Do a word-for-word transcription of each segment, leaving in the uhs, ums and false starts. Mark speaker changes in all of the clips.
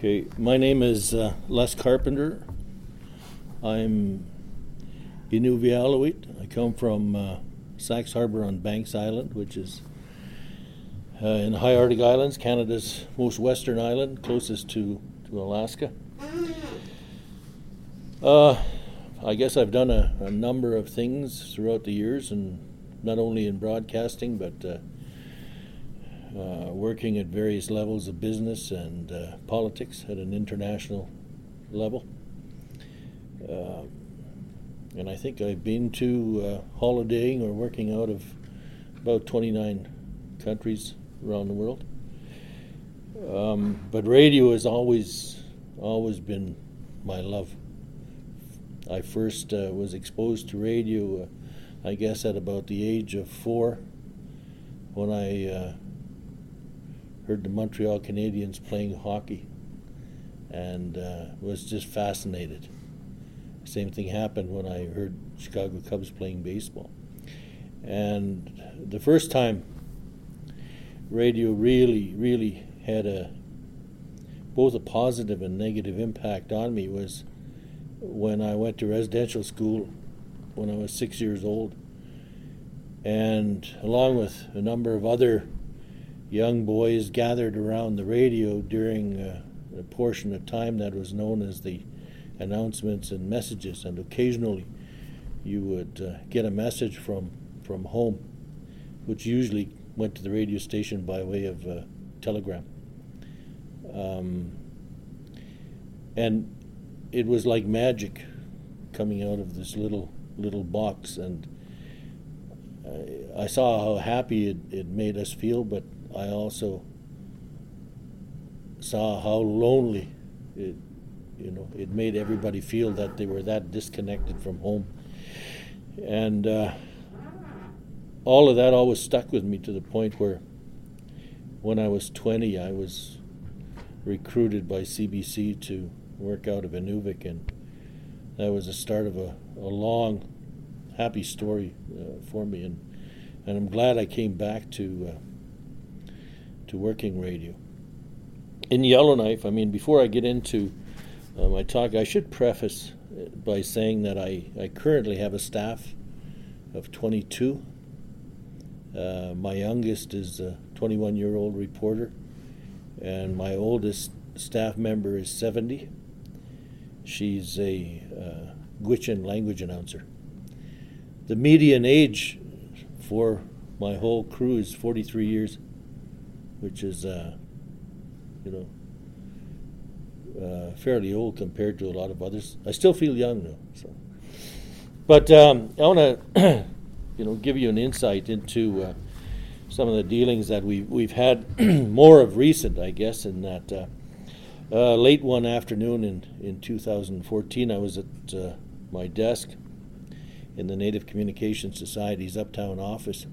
Speaker 1: Okay, my name is uh, Les Carpenter. I'm Inuvialuit. I come from uh, Sachs Harbor on Banks Island, which is uh, in the High Arctic Islands, Canada's most western island, closest to, to Alaska. Uh, I guess I've done a, a number of things throughout the years, and not only in broadcasting, but uh, uh, working at various levels of business and uh, politics at an international level. Uh, and I think I've been to uh, holidaying or working out of about twenty-nine countries around the world. Um, but radio has always, always been my love. I first uh, was exposed to radio, uh, I guess, at about the age of four, when I uh, heard the Montreal Canadiens playing hockey, and uh, was just fascinated. Same thing happened when I heard Chicago Cubs playing baseball. And the first time radio really, really had a both a positive and negative impact on me was when I went to residential school when I was six years old. And along with a number of other young boys gathered around the radio during uh, a portion of time that was known as the announcements and messages, and occasionally you would uh, get a message from, from home, which usually went to the radio station by way of uh, telegram. Um, and it was like magic coming out of this little little box, and I, I saw how happy it, it made us feel, but I also saw how lonely it, you know, it made everybody feel that they were that disconnected from home. And uh, all of that always stuck with me to the point where when I was twenty, I was recruited by C B C to work out of Inuvik, and that was the start of a, a long, happy story uh, for me, and and I'm glad I came back to uh, to working radio. In Yellowknife, I mean, before I get into uh, my talk, I should preface by saying that I, I currently have a staff of twenty-two. Uh, my youngest is a twenty-one-year-old reporter, and my oldest staff member is seventy. She's a uh, Gwich'in language announcer. The median age for my whole crew is forty-three years, which is, uh, you know, uh, fairly old compared to a lot of others. I still feel young though. So, but um, I want to, you know, give you an insight into uh, some of the dealings that we've we've had more of recent, I guess, in that. Uh, Uh, late one afternoon in, in two thousand fourteen, I was at uh, my desk in the Native Communications Society's Uptown office.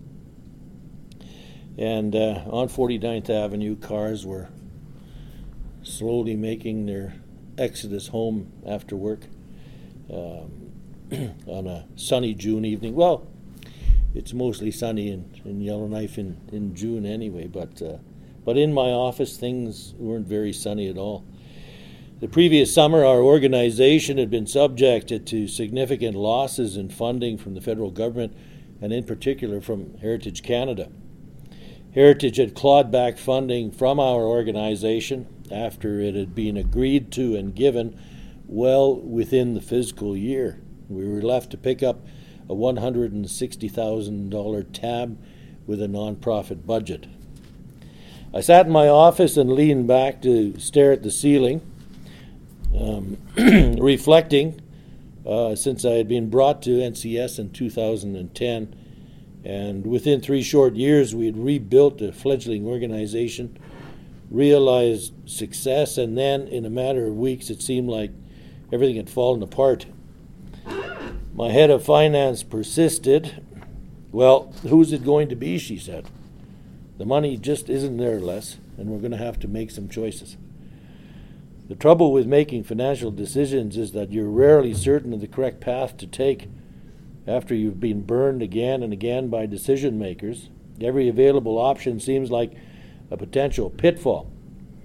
Speaker 1: And uh, on forty-ninth Avenue, cars were slowly making their exodus home after work um, on a sunny June evening. Well, it's mostly sunny in, in Yellowknife in, in June anyway, but uh, But in my office, things weren't very sunny at all. The previous summer, our organization had been subjected to significant losses in funding from the federal government, and in particular from Heritage Canada. Heritage had clawed back funding from our organization after it had been agreed to and given well within the fiscal year. We were left to pick up a one hundred sixty thousand dollars tab with a nonprofit budget. I sat in my office and leaned back to stare at the ceiling, um, reflecting, uh, since I had been brought to N C S in two thousand ten, and within three short years we had rebuilt a fledgling organization, realized success, and then in a matter of weeks it seemed like everything had fallen apart. My head of finance persisted. "Well, who's it going to be?" she said. "The money just isn't there, Les, and we're going to have to make some choices." The trouble with making financial decisions is that you're rarely certain of the correct path to take. After you've been burned again and again by decision makers, every available option seems like a potential pitfall.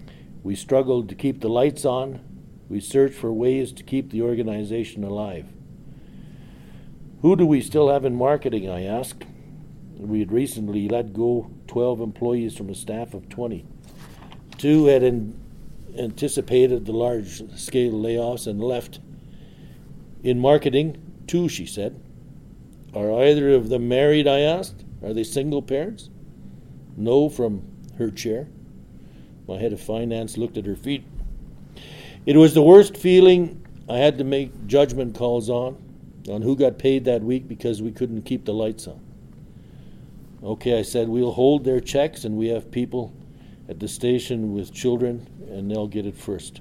Speaker 1: We struggled to keep the lights on. We searched for ways to keep the organization alive. Who do we still have in marketing, I asked. We had recently let go twelve employees from a staff of twenty. Two had in, anticipated the large-scale layoffs and left. In marketing, two, she said. Are either of them married, I asked. Are they single parents? No, from her chair. My head of finance looked at her feet. It was the worst feeling. I had to make judgment calls on, on who got paid that week because we couldn't keep the lights on. Okay, I said, we'll hold their checks, and we have people at the station with children, and they'll get it first.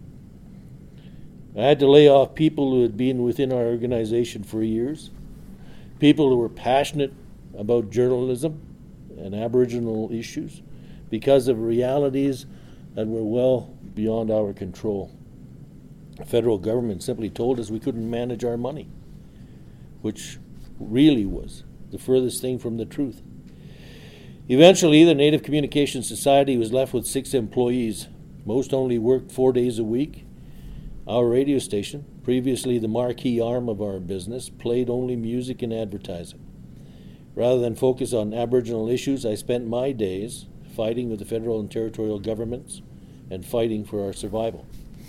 Speaker 1: I had to lay off people who had been within our organization for years, people who were passionate about journalism and Aboriginal issues because of realities that were well beyond our control. The federal government simply told us we couldn't manage our money, which really was the furthest thing from the truth. Eventually, the Native Communications Society was left with six employees. Most only worked four days a week. Our radio station, previously the marquee arm of our business, played only music and advertising. Rather than focus on Aboriginal issues, I spent my days fighting with the federal and territorial governments and fighting for our survival.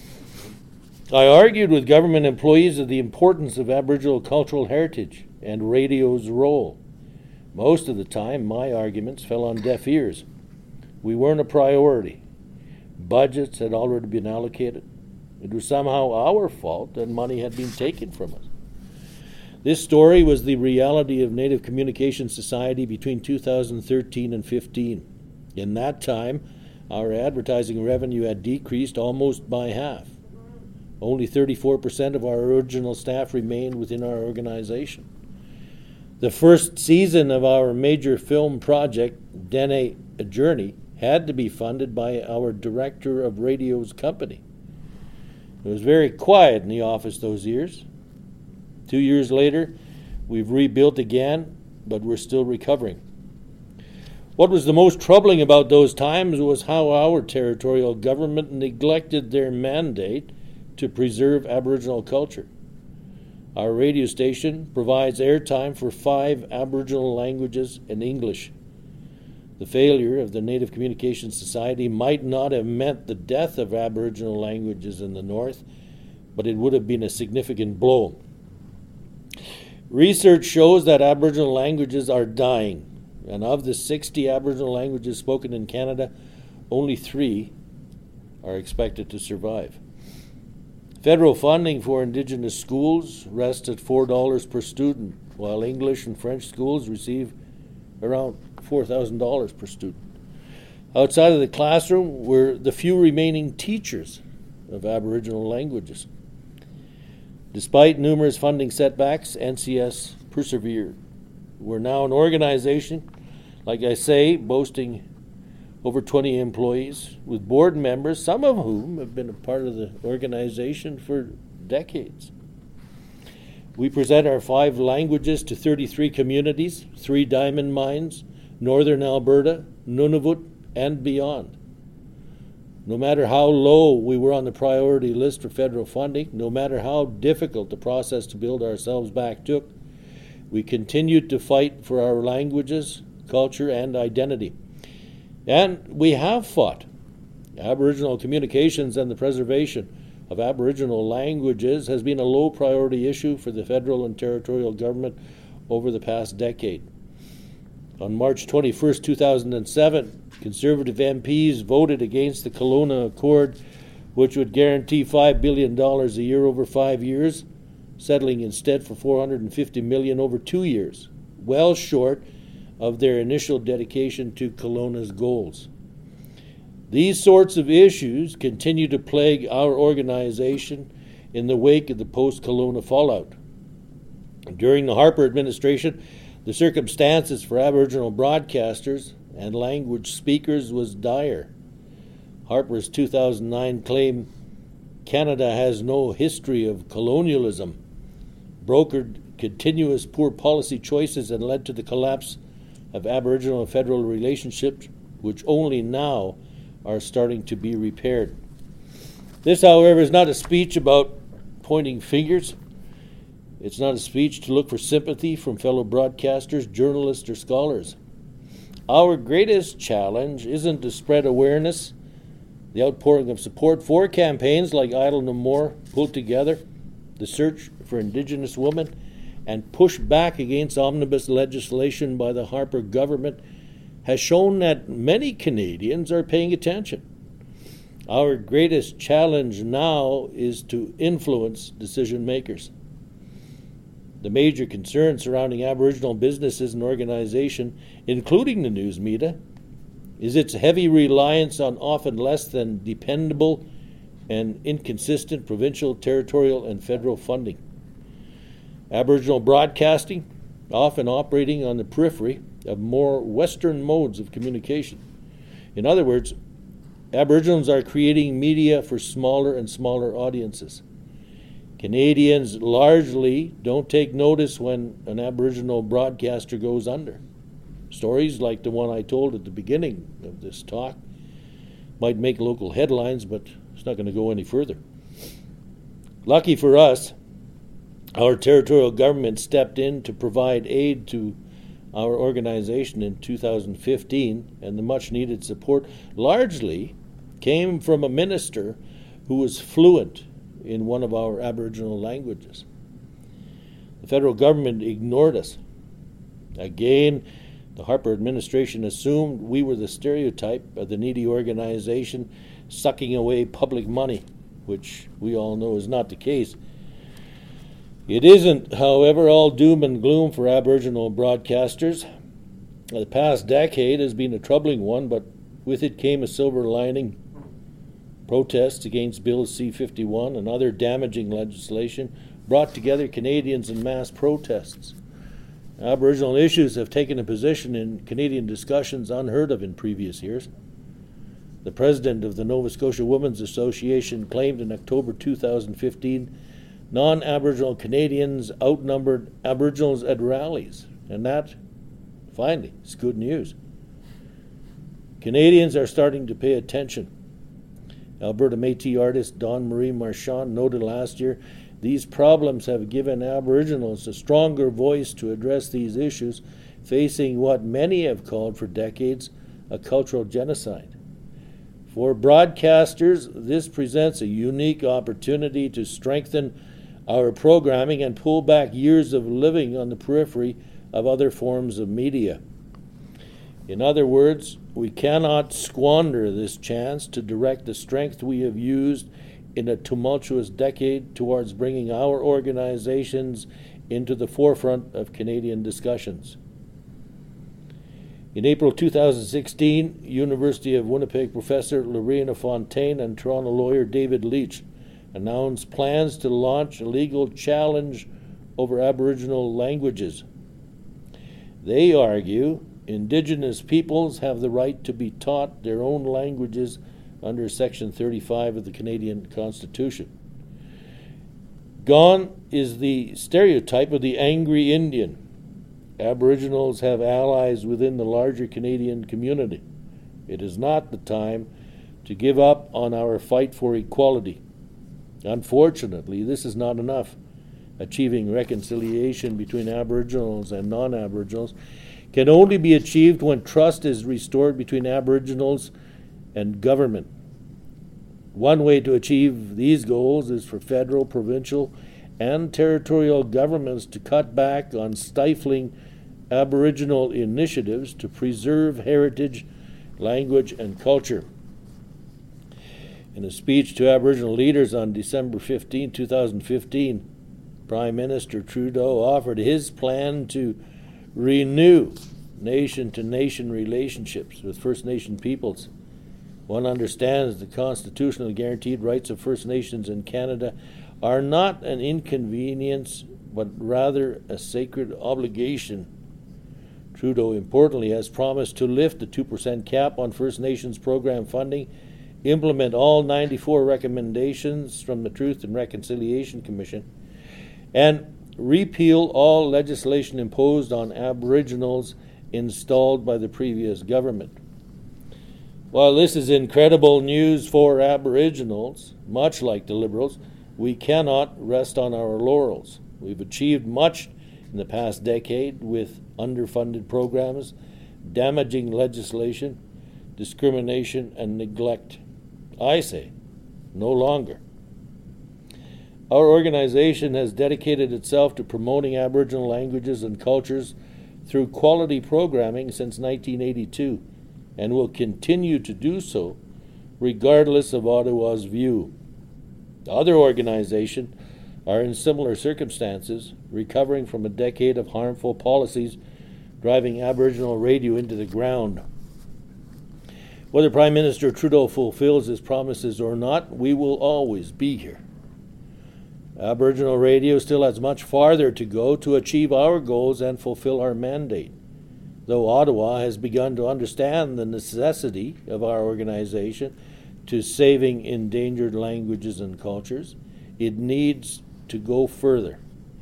Speaker 1: I argued with government employees of the importance of Aboriginal cultural heritage and radio's role. Most of the time, my arguments fell on deaf ears. We weren't a priority. Budgets had already been allocated. It was somehow our fault that money had been taken from us. This story was the reality of Native Communications Society between two thousand thirteen and fifteen. In that time, our advertising revenue had decreased almost by half. Only thirty-four percent of our original staff remained within our organization. The first season of our major film project, Dene A Journey, had to be funded by our director of radio's company. It was very quiet in the office those years. Two years later, we've rebuilt again, but we're still recovering. What was the most troubling about those times was how our territorial government neglected their mandate to preserve Aboriginal culture. Our radio station provides airtime for five Aboriginal languages and English. The failure of the Native Communications Society might not have meant the death of Aboriginal languages in the north, but it would have been a significant blow. Research shows that Aboriginal languages are dying, and of the sixty Aboriginal languages spoken in Canada, only three are expected to survive. Federal funding for Indigenous schools rests at four dollars per student, while English and French schools receive around four thousand dollars per student. Outside of the classroom were the few remaining teachers of Aboriginal languages. Despite numerous funding setbacks, N C S persevered. We're now an organization, like I say, boasting over twenty employees, with board members, some of whom have been a part of the organization for decades. We present our five languages to thirty-three communities, three diamond mines, northern Alberta, Nunavut, and beyond. No matter how low we were on the priority list for federal funding, no matter how difficult the process to build ourselves back took, we continued to fight for our languages, culture, and identity. And we have fought. Aboriginal communications and the preservation of Aboriginal languages has been a low priority issue for the federal and territorial government over the past decade. On March twenty-first, two thousand seven, Conservative M Ps voted against the Kelowna Accord, which would guarantee five billion dollars a year over five years, settling instead for four hundred fifty million dollars over two years, well short of their initial dedication to Kelowna's goals. These sorts of issues continue to plague our organization in the wake of the post-Kelowna fallout. During the Harper administration, the circumstances for Aboriginal broadcasters and language speakers was dire. Harper's two thousand nine claim, "Canada has no history of colonialism," brokered continuous poor policy choices and led to the collapse of Aboriginal and federal relationships, which only now are starting to be repaired. This, however, is not a speech about pointing fingers. It's not a speech to look for sympathy from fellow broadcasters, journalists, or scholars. Our greatest challenge isn't to spread awareness, the outpouring of support for campaigns like Idle No More, Pull Together, the search for Indigenous women, and push back against omnibus legislation by the Harper government has shown that many Canadians are paying attention. Our greatest challenge now is to influence decision makers. The major concerns surrounding Aboriginal businesses and organization, including the news media, is its heavy reliance on often less than dependable and inconsistent provincial, territorial, and federal funding. Aboriginal broadcasting, often operating on the periphery of more Western modes of communication. In other words, Aboriginals are creating media for smaller and smaller audiences. Canadians largely don't take notice when an Aboriginal broadcaster goes under. Stories like the one I told at the beginning of this talk might make local headlines, but it's not going to go any further. Lucky for us, our territorial government stepped in to provide aid to our organization in two thousand fifteen, and the much-needed support largely came from a minister who was fluent in one of our Aboriginal languages. The federal government ignored us. Again, the Harper administration assumed we were the stereotype of the needy organization sucking away public money, which we all know is not the case. It isn't, however, all doom and gloom for Aboriginal broadcasters. The past decade has been a troubling one, but with it came a silver lining. Protests against Bill C fifty-one and other damaging legislation brought together Canadians in mass protests. Aboriginal issues have taken a position in Canadian discussions unheard of in previous years. The president of the Nova Scotia Women's Association claimed in October two thousand fifteen non-Aboriginal Canadians outnumbered Aboriginals at rallies, and that, finally, is good news. Canadians are starting to pay attention. Alberta Métis artist Dawn Marie Marchand noted last year, these problems have given Aboriginals a stronger voice to address these issues, facing what many have called for decades a cultural genocide. For broadcasters, this presents a unique opportunity to strengthen our programming and pull back years of living on the periphery of other forms of media. In other words, we cannot squander this chance to direct the strength we have used in a tumultuous decade towards bringing our organizations into the forefront of Canadian discussions. In April two thousand sixteen, University of Winnipeg professor Lorena Fontaine and Toronto lawyer David Leach announced plans to launch a legal challenge over Aboriginal languages. They argue Indigenous peoples have the right to be taught their own languages under Section thirty-five of the Canadian Constitution. Gone is the stereotype of the angry Indian. Aboriginals have allies within the larger Canadian community. It is not the time to give up on our fight for equality. Unfortunately, this is not enough. Achieving reconciliation between Aboriginals and non-Aboriginals can only be achieved when trust is restored between Aboriginals and government. One way to achieve these goals is for federal, provincial, and territorial governments to cut back on stifling Aboriginal initiatives to preserve heritage, language, and culture. In a speech to Aboriginal leaders on December fifteenth, twenty fifteen, Prime Minister Trudeau offered his plan to renew nation-to-nation relationships with First Nation peoples. One understands the constitutionally guaranteed rights of First Nations in Canada are not an inconvenience, but rather a sacred obligation. Trudeau, importantly, has promised to lift the two percent cap on First Nations program funding, implement all ninety-four recommendations from the Truth and Reconciliation Commission, and repeal all legislation imposed on Aboriginals installed by the previous government. While this is incredible news for Aboriginals, much like the Liberals, we cannot rest on our laurels. We've achieved much in the past decade with underfunded programs, damaging legislation, discrimination, and neglect. I say, no longer. Our organization has dedicated itself to promoting Aboriginal languages and cultures through quality programming since nineteen eighty-two, and will continue to do so regardless of Ottawa's view. Other organizations are in similar circumstances, recovering from a decade of harmful policies driving Aboriginal radio into the ground. Whether Prime Minister Trudeau fulfills his promises or not, we will always be here. Aboriginal radio still has much farther to go to achieve our goals and fulfill our mandate. Though Ottawa has begun to understand the necessity of our organization to saving endangered languages and cultures, it needs to go further.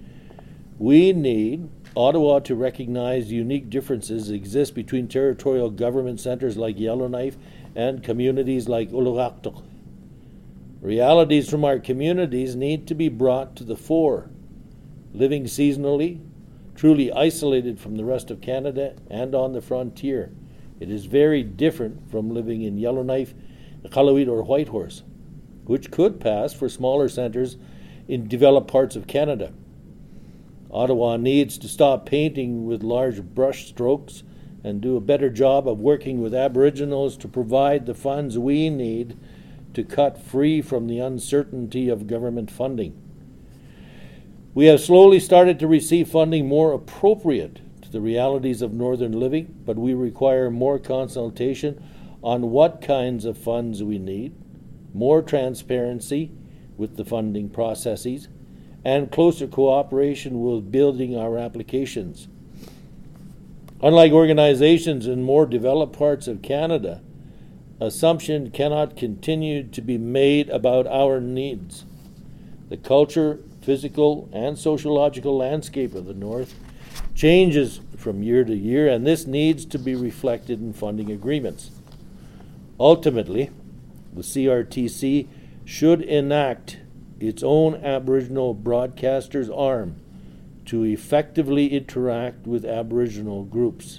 Speaker 1: We need Ottawa to recognize unique differences exist between territorial government centres like Yellowknife and communities like Uluwatu. Realities from our communities need to be brought to the fore. Living seasonally, truly isolated from the rest of Canada and on the frontier, it is very different from living in Yellowknife, Iqaluit, or Whitehorse, which could pass for smaller centres in developed parts of Canada. Ottawa needs to stop painting with large brush strokes and do a better job of working with Aboriginals to provide the funds we need to cut free from the uncertainty of government funding. We have slowly started to receive funding more appropriate to the realities of northern living, but we require more consultation on what kinds of funds we need, more transparency with the funding processes, and closer cooperation with building our applications. Unlike organizations in more developed parts of Canada, assumption cannot continue to be made about our needs. The culture, physical, and sociological landscape of the North changes from year to year, and this needs to be reflected in funding agreements. Ultimately, the C R T C should enact its own Aboriginal broadcaster's arm to effectively interact with Aboriginal groups.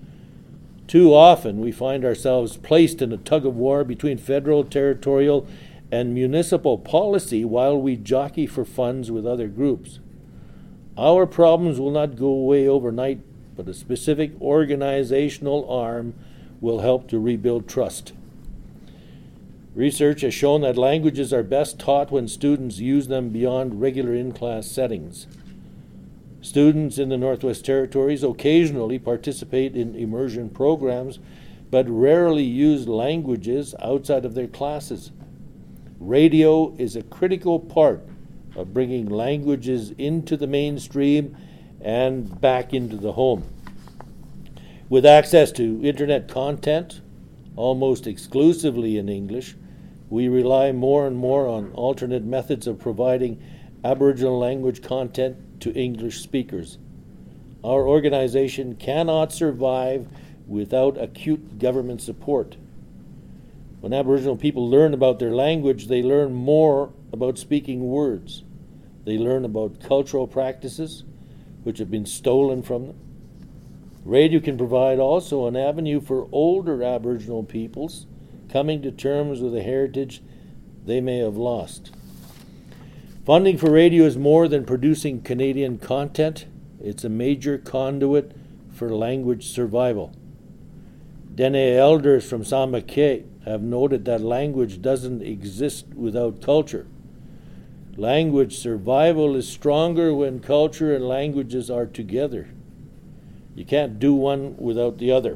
Speaker 1: Too often we find ourselves placed in a tug-of-war between federal, territorial, and municipal policy while we jockey for funds with other groups. Our problems will not go away overnight, but a specific organizational arm will help to rebuild trust. Research has shown that languages are best taught when students use them beyond regular in-class settings. Students in the Northwest Territories occasionally participate in immersion programs, but rarely use languages outside of their classes. Radio is a critical part of bringing languages into the mainstream and back into the home. With access to internet content, almost exclusively in English, we rely more and more on alternate methods of providing Aboriginal language content to English speakers. Our organization cannot survive without acute government support. When Aboriginal people learn about their language, they learn more about speaking words. They learn about cultural practices which have been stolen from them. Radio can provide also an avenue for older Aboriginal peoples coming to terms with a heritage they may have lost. Funding for radio is more than producing Canadian content. It's a major conduit for language survival. Dene elders from Samakey have noted that language doesn't exist without culture. Language survival is stronger when culture and languages are together. You can't do one without the other.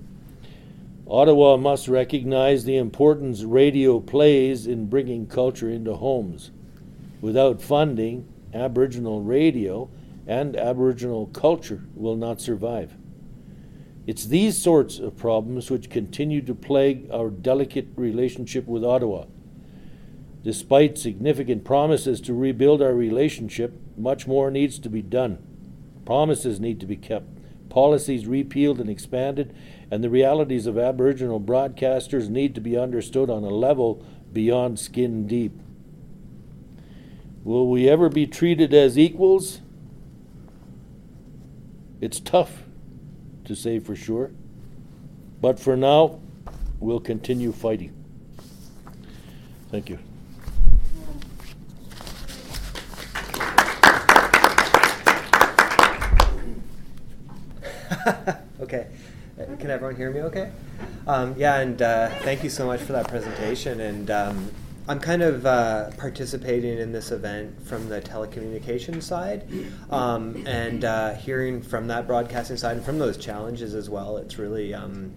Speaker 1: Ottawa must recognize the importance radio plays in bringing culture into homes. Without funding, Aboriginal radio and Aboriginal culture will not survive. It's these sorts of problems which continue to plague our delicate relationship with Ottawa. Despite significant promises to rebuild our relationship, much more needs to be done. Promises need to be kept. policies repealed and expanded, and the realities of Aboriginal broadcasters need to be understood on a level beyond skin deep. Will we ever be treated as equals? It's tough to say for sure, but for now, we'll continue fighting. Thank you.
Speaker 2: Okay. Can everyone hear me okay? Um, yeah, and uh, thank you so much for that presentation. And um, I'm kind of uh, participating in this event from the telecommunications side, um, and uh, hearing from that broadcasting side and from those challenges as well. It's really, um,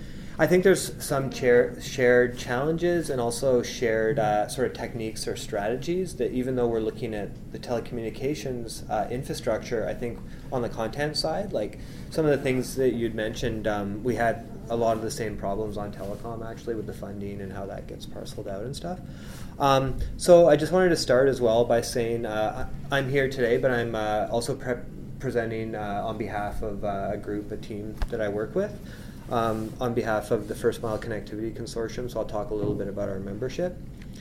Speaker 2: I think there's some chair, shared challenges and also shared uh, sort of techniques or strategies that even though we're looking at the telecommunications uh, infrastructure, I think on the content side, like some of the things that you'd mentioned, um, we had a lot of the same problems on telecom actually with the funding and how that gets parceled out and stuff. Um, so I just wanted to start as well by saying uh, I'm here today, but I'm uh, also pre- presenting uh, on behalf of uh, a group, a team that I work with, um, on behalf of the First Mile Connectivity Consortium. So I'll talk a little bit about our membership.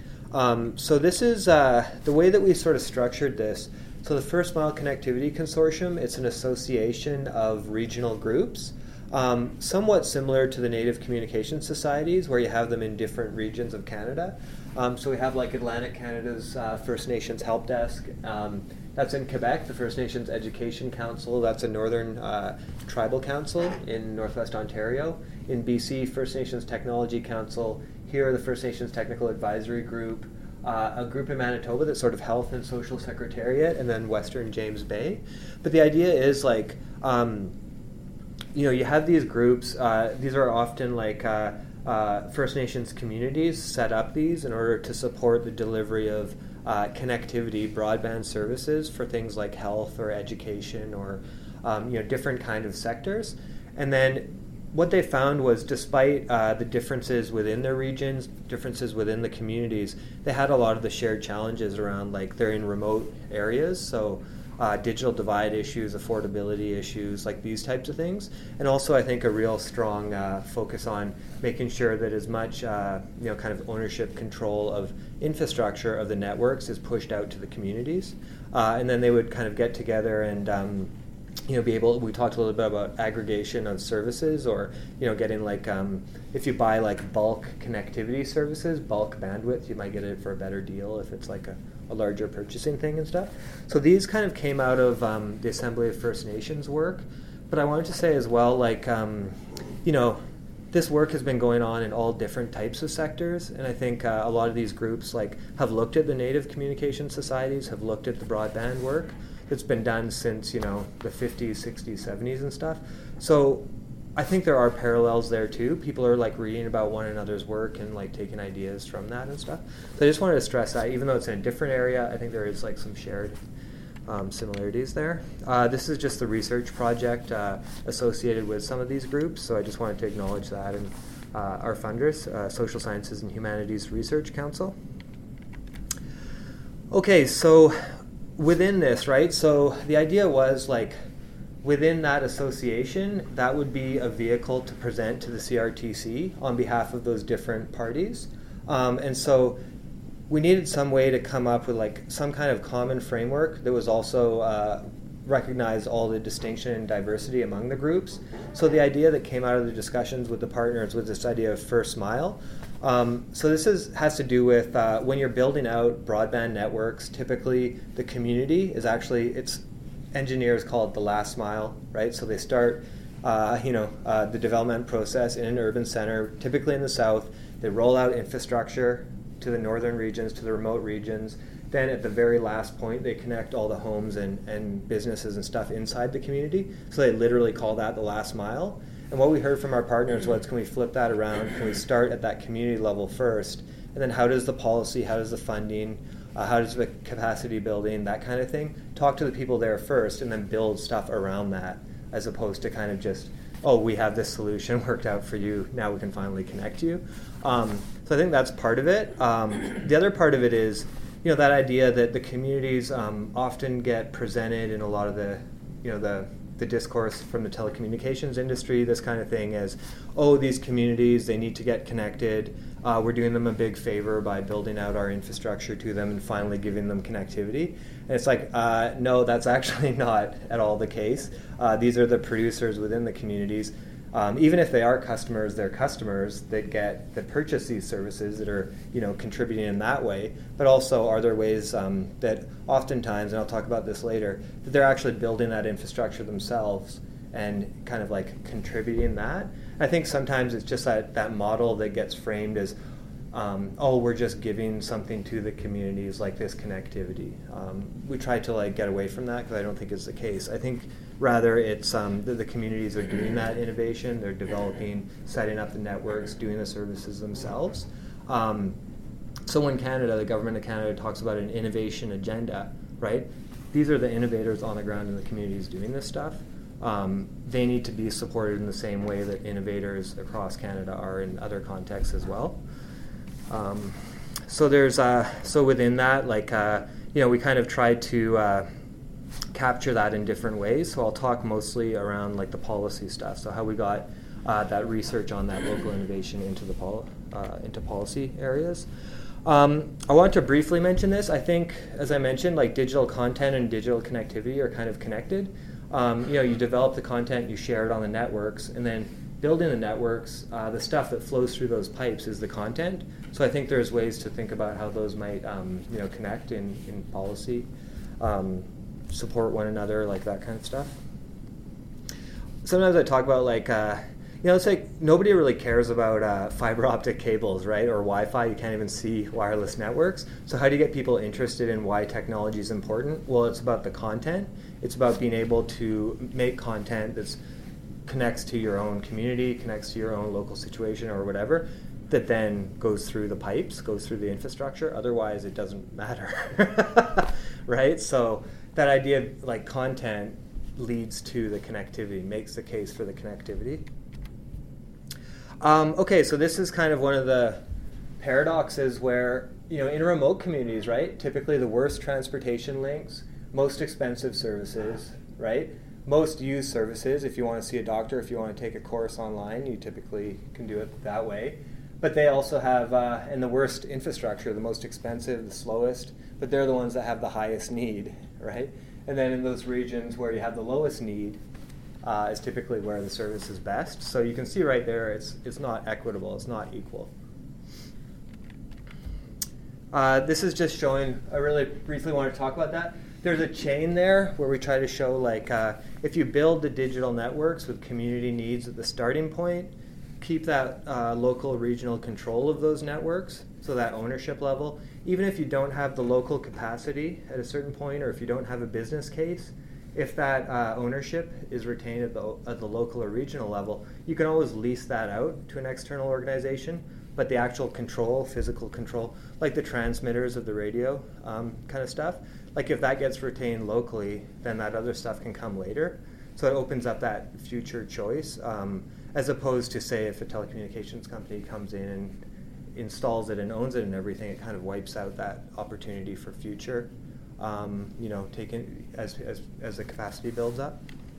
Speaker 2: Um, so this is uh, the way that we sort of structured this. So the First Mile Connectivity Consortium, it's an association of regional groups, um, somewhat similar to the Native Communication Societies, where you have them in different regions of Canada. Um, so we have like Atlantic Canada's uh, First Nations Help Desk. Um, that's in Quebec, the First Nations Education Council. That's a Northern uh, Tribal Council in Northwest Ontario. In B C, First Nations Technology Council. Here, the First Nations Technical Advisory Group. Uh, a group in Manitoba that's sort of Health and Social Secretariat, and then Western James Bay. But the idea is like, um, you know, you have these groups. Uh, these are often like uh, uh, First Nations communities set up these in order to support the delivery of uh, connectivity, broadband services for things like health or education or um, you know different kind of sectors. And then what they found was, despite uh, the differences within their regions, differences within the communities, they had a lot of the shared challenges around, like they're in remote areas, so uh, digital divide issues, affordability issues, like these types of things, and also I think a real strong uh, focus on making sure that as much uh, you know kind of ownership control of infrastructure of the networks is pushed out to the communities, uh, and then they would kind of get together and. Um, You know, be able. We talked a little bit about aggregation of services, or you know, getting like um, if you buy like bulk connectivity services, bulk bandwidth, you might get it for a better deal if it's like a, a larger purchasing thing and stuff. So these kind of came out of um, the Assembly of First Nations work. But I wanted to say as well, like um, you know, this work has been going on in all different types of sectors, and I think uh, a lot of these groups like have looked at the Native Communication Societies, have looked at the broadband work. It's been done since, you know, the fifties, sixties, seventies and stuff. So I think there are parallels there too. People are like reading about one another's work and like taking ideas from that and stuff. So I just wanted to stress that even though it's in a different area, I think there is like some shared um, similarities there. Uh, this is just the research project uh, associated with some of these groups. So I just wanted to acknowledge that. And uh, our funders, uh, Social Sciences and Humanities Research Council. Okay, so within this, right, so the idea was like within that association, that would be a vehicle to present to the C R T C on behalf of those different parties. Um, and so we needed some way to come up with like some kind of common framework that was also uh, recognize all the distinction and diversity among the groups. So the idea that came out of the discussions with the partners was this idea of first mile. Um, so this is, has to do with uh, when you're building out broadband networks, typically the community is actually, it's engineers call it the last mile, right? So they start uh, you know, uh, the development process in an urban center, typically in the south. They roll out infrastructure to the northern regions, to the remote regions. Then at the very last point, they connect all the homes and, and businesses and stuff inside the community. So they literally call that the last mile. And what we heard from our partners was, can we flip that around? Can we start at that community level first? And then how does the policy, how does the funding, uh, how does the capacity building, that kind of thing, talk to the people there first and then build stuff around that, as opposed to kind of just, oh, we have this solution worked out for you, now we can finally connect you. Um, so I think that's part of it. Um, the other part of it is, you know, that idea that the communities um, often get presented in a lot of the, you know, the the discourse from the telecommunications industry, this kind of thing, as, oh, these communities, they need to get connected. Uh, we're doing them a big favor by building out our infrastructure to them and finally giving them connectivity. And it's like, uh, no, that's actually not at all the case. Uh, these are the producers within the communities. Um, even if they are customers, they're customers that get that purchase these services that are, you know, contributing in that way. But also, are there ways um, that oftentimes, and I'll talk about this later, that they're actually building that infrastructure themselves and kind of like contributing that. I think sometimes it's just that, that model that gets framed as, um, oh, we're just giving something to the communities like this connectivity. Um, we try to like get away from that because I don't think it's the case. I think rather it's um, that the communities are doing that innovation. They're developing, setting up the networks, doing the services themselves. Um, so in Canada, the government of Canada talks about an innovation agenda, right? These are the innovators on the ground in the communities doing this stuff. Um, they need to be supported in the same way that innovators across Canada are in other contexts as well. Um, so there's uh, so within that, like uh, you know, we kind of try to uh, capture that in different ways. So I'll talk mostly around like the policy stuff. So how we got uh, that research on that local innovation into the pol- uh, into policy areas. Um, I want to briefly mention this. I think, as I mentioned, like digital content and digital connectivity are kind of connected. Um, you know, you develop the content, you share it on the networks, and then building the networks, uh, the stuff that flows through those pipes is the content. So I think there's ways to think about how those might, um, you know, connect in, in policy, um, support one another, like that kind of stuff. Sometimes I talk about like, uh, you know, it's like nobody really cares about uh, fiber optic cables, right, or Wi-Fi. You can't even see wireless networks. So how do you get people interested in why technology is important? Well, it's about the content. It's about being able to make content that connects to your own community, connects to your own local situation or whatever, that then goes through the pipes, goes through the infrastructure. Otherwise, it doesn't matter, right? So that idea of like content leads to the connectivity, makes the case for the connectivity. Um, okay, so this is kind of one of the paradoxes where, you know, in remote communities, right, typically the worst transportation links, most expensive services, right, most used services. If you want to see a doctor, if you want to take a course online, you typically can do it that way. But they also have, uh, and the worst infrastructure, the most expensive, the slowest, but they're the ones that have the highest need, right? And then in those regions where you have the lowest need, Uh, is typically where the service is best. So you can see right there, it's it's not equitable, it's not equal. Uh, this is just showing, I really briefly want to talk about that. There's a chain there where we try to show like uh, if you build the digital networks with community needs at the starting point, keep that uh, local regional control of those networks, so that ownership level, even if you don't have the local capacity at a certain point, or if you don't have a business case, if that uh, ownership is retained at the, at the local or regional level, you can always lease that out to an external organization, but the actual control, physical control, like the transmitters of the radio um, kind of stuff, like if that gets retained locally, then that other stuff can come later. So it opens up that future choice, um, as opposed to, say, if a telecommunications company comes in and installs it and owns it and everything, it kind of wipes out that opportunity for future. Um, you know, taken as, as as the capacity builds up.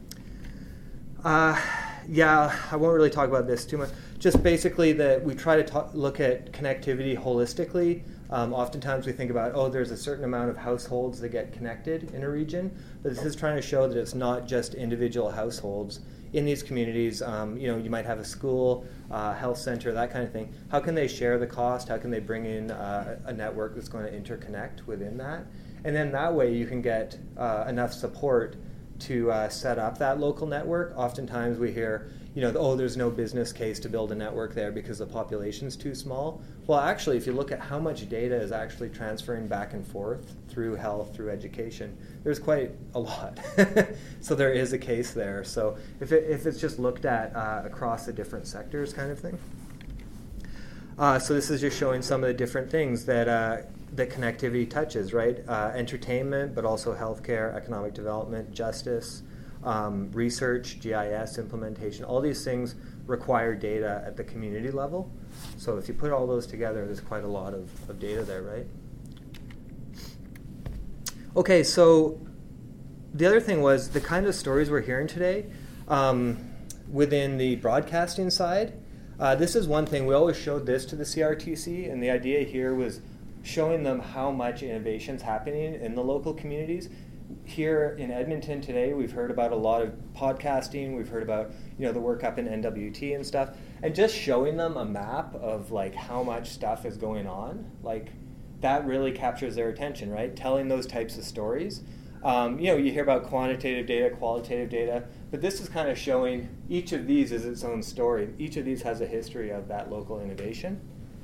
Speaker 2: Uh, yeah, I won't really talk about this too much. Just basically that we try to talk, look at connectivity holistically. Um, oftentimes we think about, oh, there's a certain amount of households that get connected in a region, but this is trying to show that it's not just individual households. In these communities, um, you know, you might have a school, uh, health center, that kind of thing. How can they share the cost? How can they bring in uh, a network that's going to interconnect within that? And then that way you can get uh, enough support to uh, set up that local network. Oftentimes we hear, you know, oh, there's no business case to build a network there because the population's too small. Well, actually, if you look at how much data is actually transferring back and forth through health, through education, there's quite a lot. So there is a case there. So if, it, if it's just looked at uh, across the different sectors kind of thing. Uh, so this is just showing some of the different things that uh, that connectivity touches, right? Uh, entertainment, but also healthcare, economic development, justice, um, research, G I S implementation. All these things require data at the community level. So if you put all those together, there's quite a lot of, of data there, right? Okay, so the other thing was the kind of stories we're hearing today um, within the broadcasting side. Uh, this is one thing. We always showed this to the C R T C, and the idea here was showing them how much innovation's happening in the local communities. Here in Edmonton today, we've heard about a lot of podcasting. We've heard about, you know, the work up in N W T and stuff, and just showing them a map of like how much stuff is going on, like that really captures their attention, right? Telling those types of stories. Um, you know, you hear about quantitative data, qualitative data, but this is kind of showing each of these is its own story. Each of these has a history of that local innovation.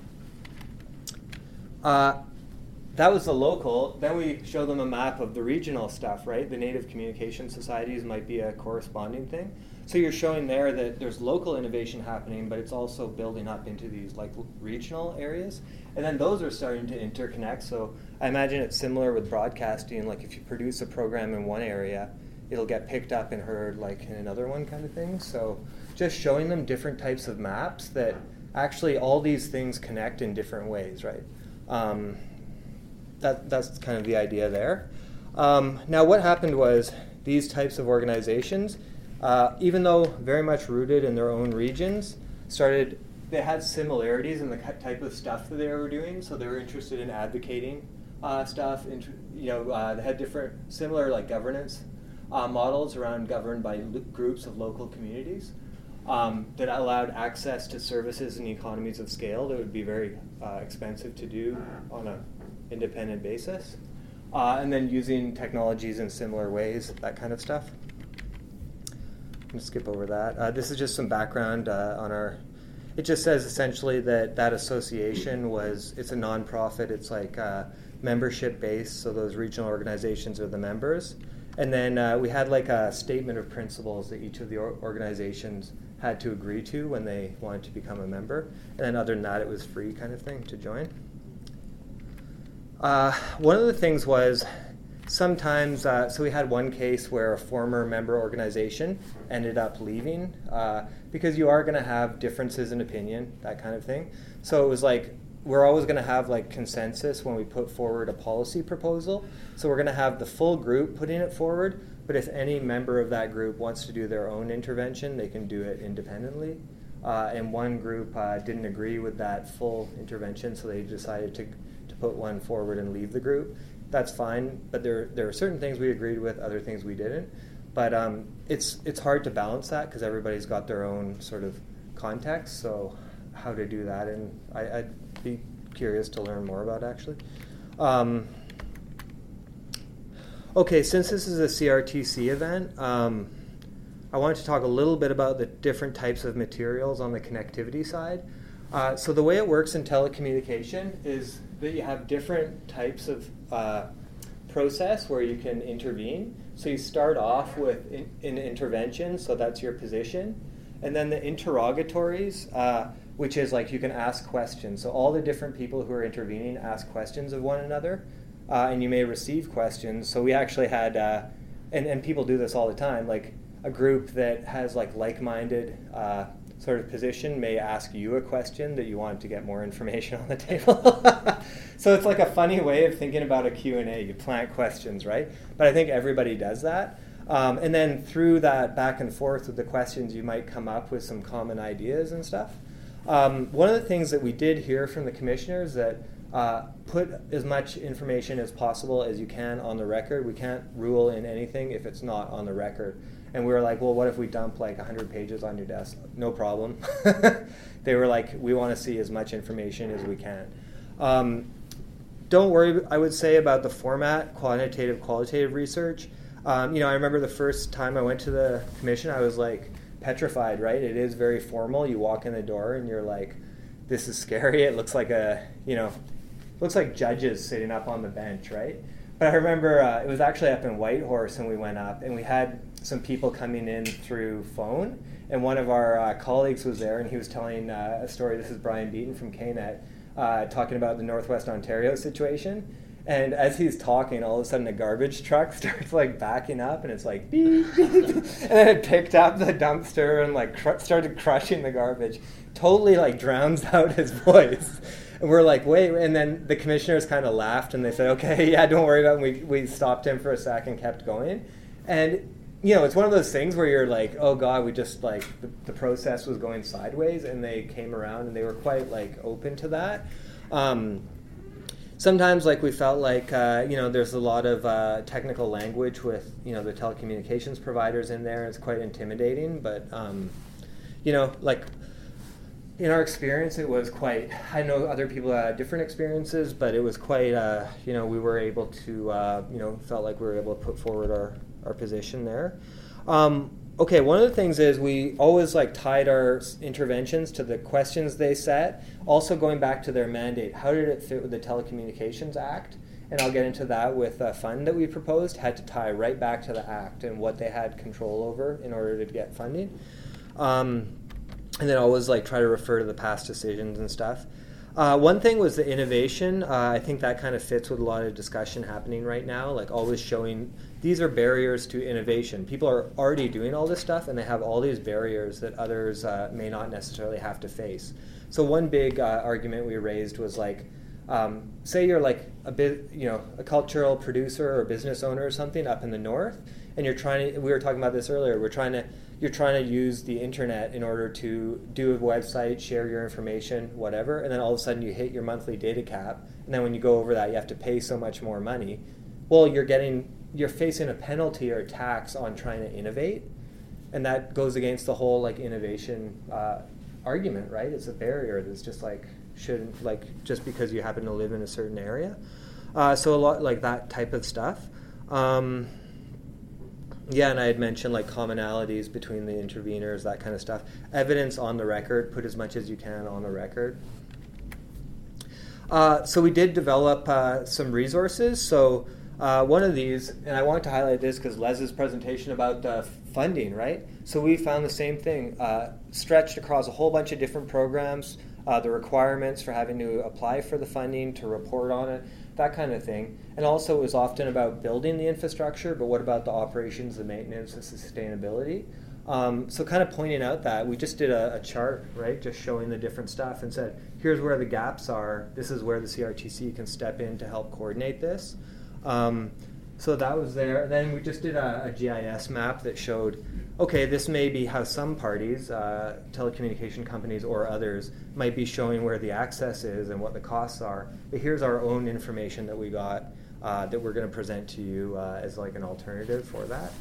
Speaker 2: Uh, that was the local. Then we show them a map of the regional stuff, right? The Native Communication Societies might be a corresponding thing. So you're showing there that there's local innovation happening, but it's also building up into these like regional areas. And then those are starting to interconnect. So I imagine it's similar with broadcasting. Like if you produce a program in one area, it'll get picked up and heard like in another one kind of thing. So just showing them different types of maps that actually all these things connect in different ways, right? Um, that, that's kind of the idea there. Um, now what happened was these types of organizations, Uh, even though very much rooted in their own regions, started, they had similarities in the type of stuff that they were doing, so they were interested in advocating uh, stuff, int- you know, uh, they had different, similar like governance uh, models around governed by lo- groups of local communities um, that allowed access to services and economies of scale that would be very uh, expensive to do on an independent basis, uh, and then using technologies in similar ways, that kind of stuff. I'm going to skip over that. Uh, this is just some background uh, on our, it just says essentially that that association was, it's a nonprofit, it's like uh, membership based, so those regional organizations are the members. And then uh, we had like a statement of principles that each of the or- organizations had to agree to when they wanted to become a member. And then other than that, it was free kind of thing to join. Uh, one of the things was, sometimes, uh, so we had one case where a former member organization ended up leaving uh, because you are going to have differences in opinion, that kind of thing. So it was like, we're always going to have like consensus when we put forward a policy proposal. So we're going to have the full group putting it forward, but if any member of that group wants to do their own intervention, they can do it independently. Uh, and one group uh, didn't agree with that full intervention, so they decided to, to put one forward and leave the group. That's fine, but there there are certain things we agreed with, other things we didn't. But um, it's it's hard to balance that because everybody's got their own sort of context. So how to do that, and I, I'd be curious to learn more about actually. Um, okay, since this is a C R T C event, um, I wanted to talk a little bit about the different types of materials on the connectivity side. Uh, so the way it works in telecommunication is that you have different types of uh, process where you can intervene. So you start off with in, an intervention, so that's your position. And then the interrogatories, uh, which is like you can ask questions. So all the different people who are intervening ask questions of one another, uh, and you may receive questions. So we actually had, uh, and, and people do this all the time, like a group that has like like-minded uh, sort of position may ask you a question that you want to get more information on the table. So it's like a funny way of thinking about a Q and A. You plant questions, right? But I think everybody does that. Um, and then through that back and forth with the questions, you might come up with some common ideas and stuff. Um, one of the things that we did hear from the commissioners that uh, put as much information as possible as you can on the record. We can't rule in anything if it's not on the record. And we were like, well, what if we dump like one hundred pages on your desk? No problem. They were like, we want to see as much information as we can. Um, don't worry, I would say, about the format, quantitative, qualitative research. Um, you know, I remember the first time I went to the commission, I was like petrified, right? It is very formal. You walk in the door and you're like, this is scary. It looks like a, you know, looks like judges sitting up on the bench, right? But I remember uh, it was actually up in Whitehorse, and we went up, and we had some people coming in through phone, and one of our uh, colleagues was there, and he was telling uh, a story. This is Brian Beaton from K net, uh, talking about the Northwest Ontario situation. And as he's talking, all of a sudden a garbage truck starts like backing up, and it's like beep, beep, and then it picked up the dumpster and like cr- started crushing the garbage. Totally like drowns out his voice. And we're like, wait, and then the commissioners kind of laughed, and they said, okay, yeah, don't worry about it. We we stopped him for a sec and kept going. and you know, it's one of those things where you're like, oh God, we just like the, the process was going sideways, and they came around and they were quite like open to that. Um, sometimes like we felt like uh, you know, there's a lot of uh, technical language with, you know, the telecommunications providers in there. It's quite intimidating, but um, you know, like in our experience, it was quite, I know other people had different experiences, but it was quite, uh, you know, we were able to, uh, you know, felt like we were able to put forward our our position there. Um, okay, one of the things is we always like tied our interventions to the questions they set, also going back to their mandate. How did it fit with the Telecommunications Act? And I'll get into that with a fund that we proposed, had to tie right back to the Act and what they had control over in order to get funding. Um, and then always like try to refer to the past decisions and stuff. Uh, one thing was the innovation. Uh, I think that kind of fits with a lot of discussion happening right now, like always showing these are barriers to innovation. People are already doing all this stuff, and they have all these barriers that others uh, may not necessarily have to face. So one big uh, argument we raised was like, um, say you're like a bit, you know, a cultural producer or business owner or something up in the north, and you're trying to, we were talking about this earlier, we're trying to, you're trying to use the internet in order to do a website, share your information, whatever, and then all of a sudden you hit your monthly data cap, and then when you go over that, you have to pay so much more money. Well, you're getting, you're facing a penalty or a tax on trying to innovate, and that goes against the whole like innovation uh, argument, right? It's a barrier that's just like shouldn't, like just because you happen to live in a certain area. Uh, so a lot like that type of stuff. Um, Yeah, and I had mentioned like commonalities between the interveners, that kind of stuff. Evidence on the record, put as much as you can on the record. Uh, so we did develop uh, some resources. So uh, one of these, and I wanted to highlight this because Les's presentation about uh, funding, right? So we found the same thing, uh, stretched across a whole bunch of different programs, uh, the requirements for having to apply for the funding, to report on it, that kind of thing. And also it was often about building the infrastructure, but what about the operations, the maintenance, the sustainability? Um, so kind of pointing out that we just did a, a chart, right, just showing the different stuff and said, here's where the gaps are. This is where the C R T C can step in to help coordinate this. Um, so that was there. And then we just did a, a G I S map that showed, okay, this may be how some parties, uh, telecommunication companies or others, might be showing where the access is and what the costs are. But here's our own information that we got uh, that we're going to present to you uh, as like an alternative for that.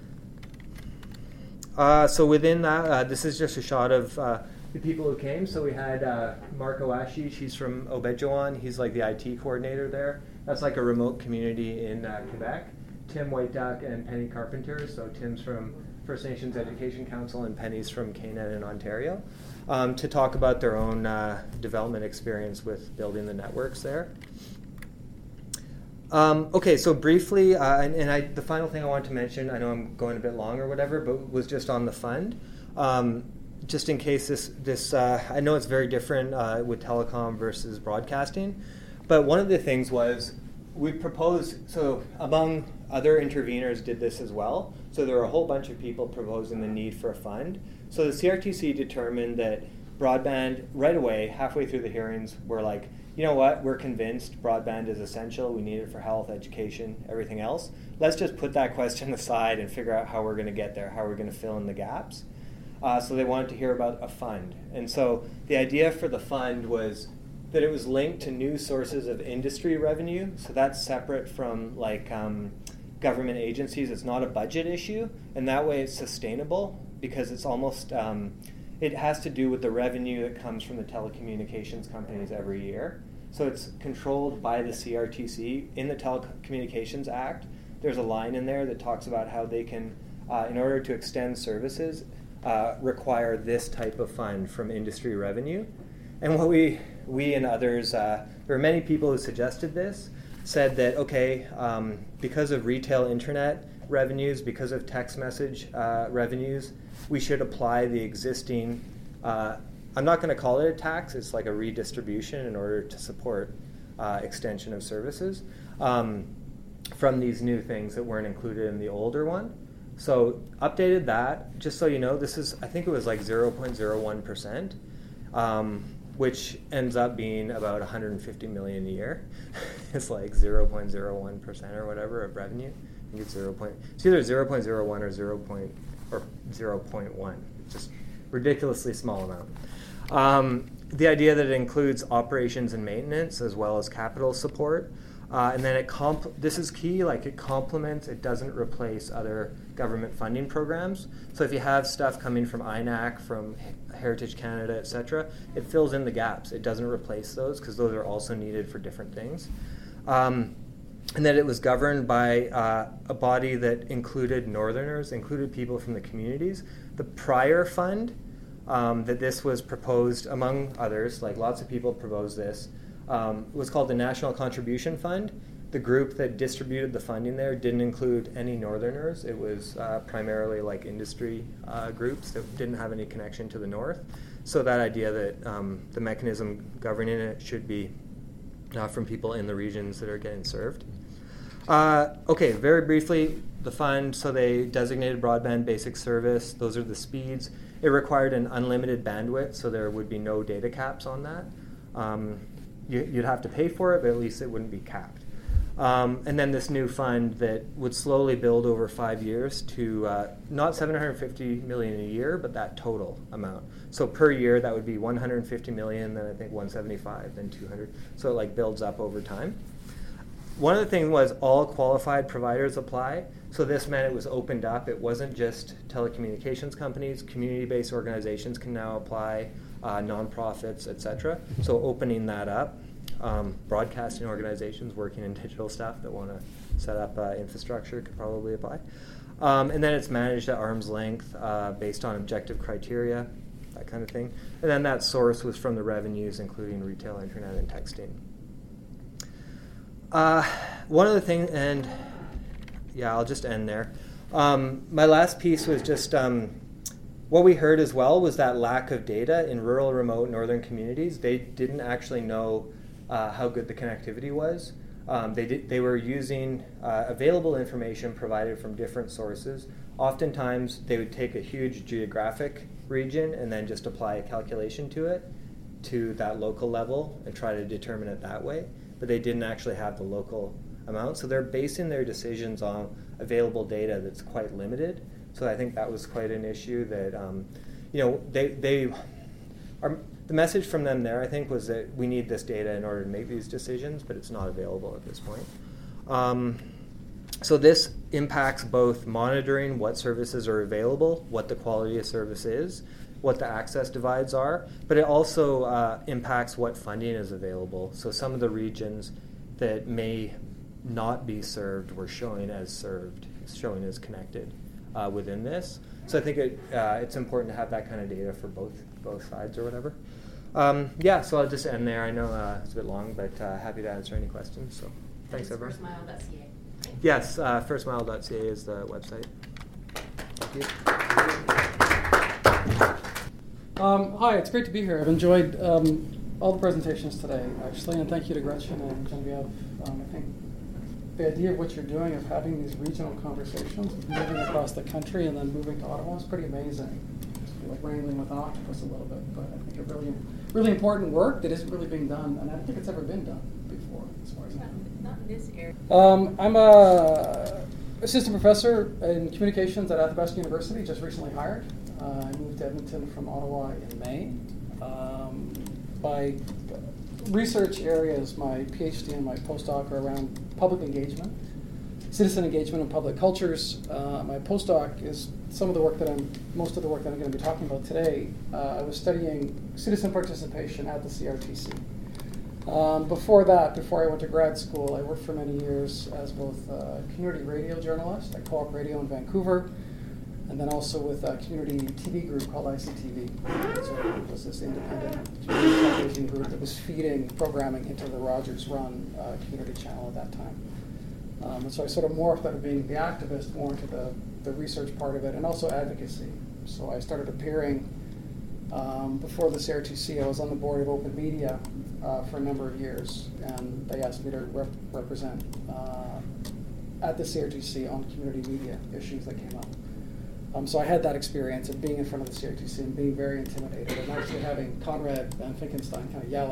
Speaker 2: Uh, so within that, uh, this is just a shot of uh, the people who came. So we had uh, Mark Owashi, he's from Obedjoan. He's like the I T coordinator there. That's like a remote community in uh, Quebec. Tim White Duck and Penny Carpenter. So Tim's from First Nations Education Council and Penny's from Canaan in Ontario, um, to talk about their own uh, development experience with building the networks there. Um, okay, so briefly, uh, and, and I, the final thing I wanted to mention, I know I'm going a bit long or whatever, but was just on the fund. Um, just in case this, this uh, I know it's very different uh, with telecom versus broadcasting, but one of the things was we proposed, so among other interveners did this as well, so there were a whole bunch of people proposing the need for a fund. So the C R T C determined that broadband, right away, halfway through the hearings, were like, you know what, we're convinced broadband is essential, we need it for health, education, everything else. Let's just put that question aside and figure out how we're going to get there, how we're going to fill in the gaps. Uh, so they wanted to hear about a fund. And so the idea for the fund was that it was linked to new sources of industry revenue. So that's separate from like um, government agencies. It's not a budget issue. And that way it's sustainable because it's almost, um, it has to do with the revenue that comes from the telecommunications companies every year. So it's controlled by the C R T C. In the Telecommunications Act, there's a line in there that talks about how they can, uh, in order to extend services, uh, require this type of fund from industry revenue. And what we, we and others, uh, there were many people who suggested this, said that, okay, um, because of retail internet revenues, because of text message uh, revenues, we should apply the existing, uh, I'm not going to call it a tax, it's like a redistribution in order to support uh, extension of services um, from these new things that weren't included in the older one. So updated that, just so you know, this is, I think it was like zero point zero one percent, um, which ends up being about one hundred fifty million a year. It's like zero point zero one percent or whatever of revenue I think it's zero point. It's either zero point zero one or zero point or zero point one. Just ridiculously small amount. Um, the idea that it includes operations and maintenance as well as capital support. Uh, and then it comp- this is key, like it complements, it doesn't replace other government funding programs. So if you have stuff coming from I N A C, from Heritage Canada, et cetera, it fills in the gaps. It doesn't replace those because those are also needed for different things. Um, and that it was governed by uh, a body that included Northerners, included people from the communities. The prior fund, um, that this was proposed, among others, like lots of people proposed this, Um, was called the National Contribution Fund. The group that distributed the funding there didn't include any Northerners. It was uh, primarily like industry uh, groups that didn't have any connection to the North. So that idea that um, the mechanism governing it should be uh, from people in the regions that are getting served. Uh, okay, very briefly, the fund, so they designated broadband basic service. Those are the speeds. It required an unlimited bandwidth, so there would be no data caps on that. Um, You'd have to pay for it, but at least it wouldn't be capped. Um, and then this new fund that would slowly build over five years to uh, not seven hundred fifty million dollars a year, but that total amount. So per year, that would be one hundred fifty million dollars, then I think one hundred seventy-five, then two hundred. So it like builds up over time. One of the things was all qualified providers apply. So this meant it was opened up. It wasn't just telecommunications companies. Community-based organizations can now apply. Uh, nonprofits, et cetera. So opening that up, um, broadcasting organizations working in digital stuff that want to set up uh, infrastructure could probably apply. Um, and then it's managed at arm's length uh, based on objective criteria, that kind of thing. And then that source was from the revenues, including retail, internet, and texting. Uh, one other thing, and yeah, I'll just end there. Um, my last piece was just... Um, What we heard as well was that lack of data in rural, remote, northern communities. They didn't actually know uh, how good the connectivity was. Um, they did, they were using uh, available information provided from different sources. Oftentimes, they would take a huge geographic region and then just apply a calculation to it, to that local level, and try to determine it that way. But they didn't actually have the local amount. So they're basing their decisions on available data that's quite limited. So I think that was quite an issue that, um, you know, they, they are, the message from them there, I think, was that we need this data in order to make these decisions, but it's not available at this point. Um, so this impacts both monitoring what services are available, what the quality of service is, what the access divides are, but it also uh, impacts what funding is available. So some of the regions that may not be served were showing as served, showing as connected. Uh, within this. So I think it, uh, it's important to have that kind of data for both both sides or whatever. Um, yeah, so I'll just end there. I know uh, it's a bit long, but uh, happy to answer any questions. So thanks, everyone.
Speaker 3: first mile dot c a.
Speaker 2: Yes, uh, first mile dot c a is the website. Thank you.
Speaker 4: Um, hi, it's great to be here. I've enjoyed um, all the presentations today, actually, and thank you to Gretchen and Genevieve. Um, I think the idea of what you're doing of having these regional conversations, moving across the country and then moving to Ottawa is pretty amazing. It's like wrangling with an octopus a little bit, but I think it really, really important work that isn't really being done, and I don't think it's ever been done before, as far as I know.
Speaker 3: Not in this area.
Speaker 4: Um, I'm a assistant professor in communications at Athabasca University, just recently hired. Uh, I moved to Edmonton from Ottawa in May. Um, by research areas, my PhD and my postdoc are around public engagement, citizen engagement in public cultures. Uh, my postdoc is some of the work that I'm, most of the work that I'm going to be talking about today. Uh, I was studying citizen participation at the C R T C. Um, before that, before I went to grad school, I worked for many years as both a community radio journalist at Co-op Radio in Vancouver, and then also with a community T V group called I C T V. So it was this independent community television group that was feeding programming into the Rogers Run uh, community channel at that time. Um, and so I sort of morphed out of being the activist more into the, the research part of it, and also advocacy. So I started appearing um, before the C R T C. I was on the board of Open Media uh, for a number of years, and they asked me to rep- represent uh, at the C R T C on community media issues that came up. Um, so I had that experience of being in front of the C R T C and being very intimidated, and actually having Conrad Van Finkenstein kind of yell at me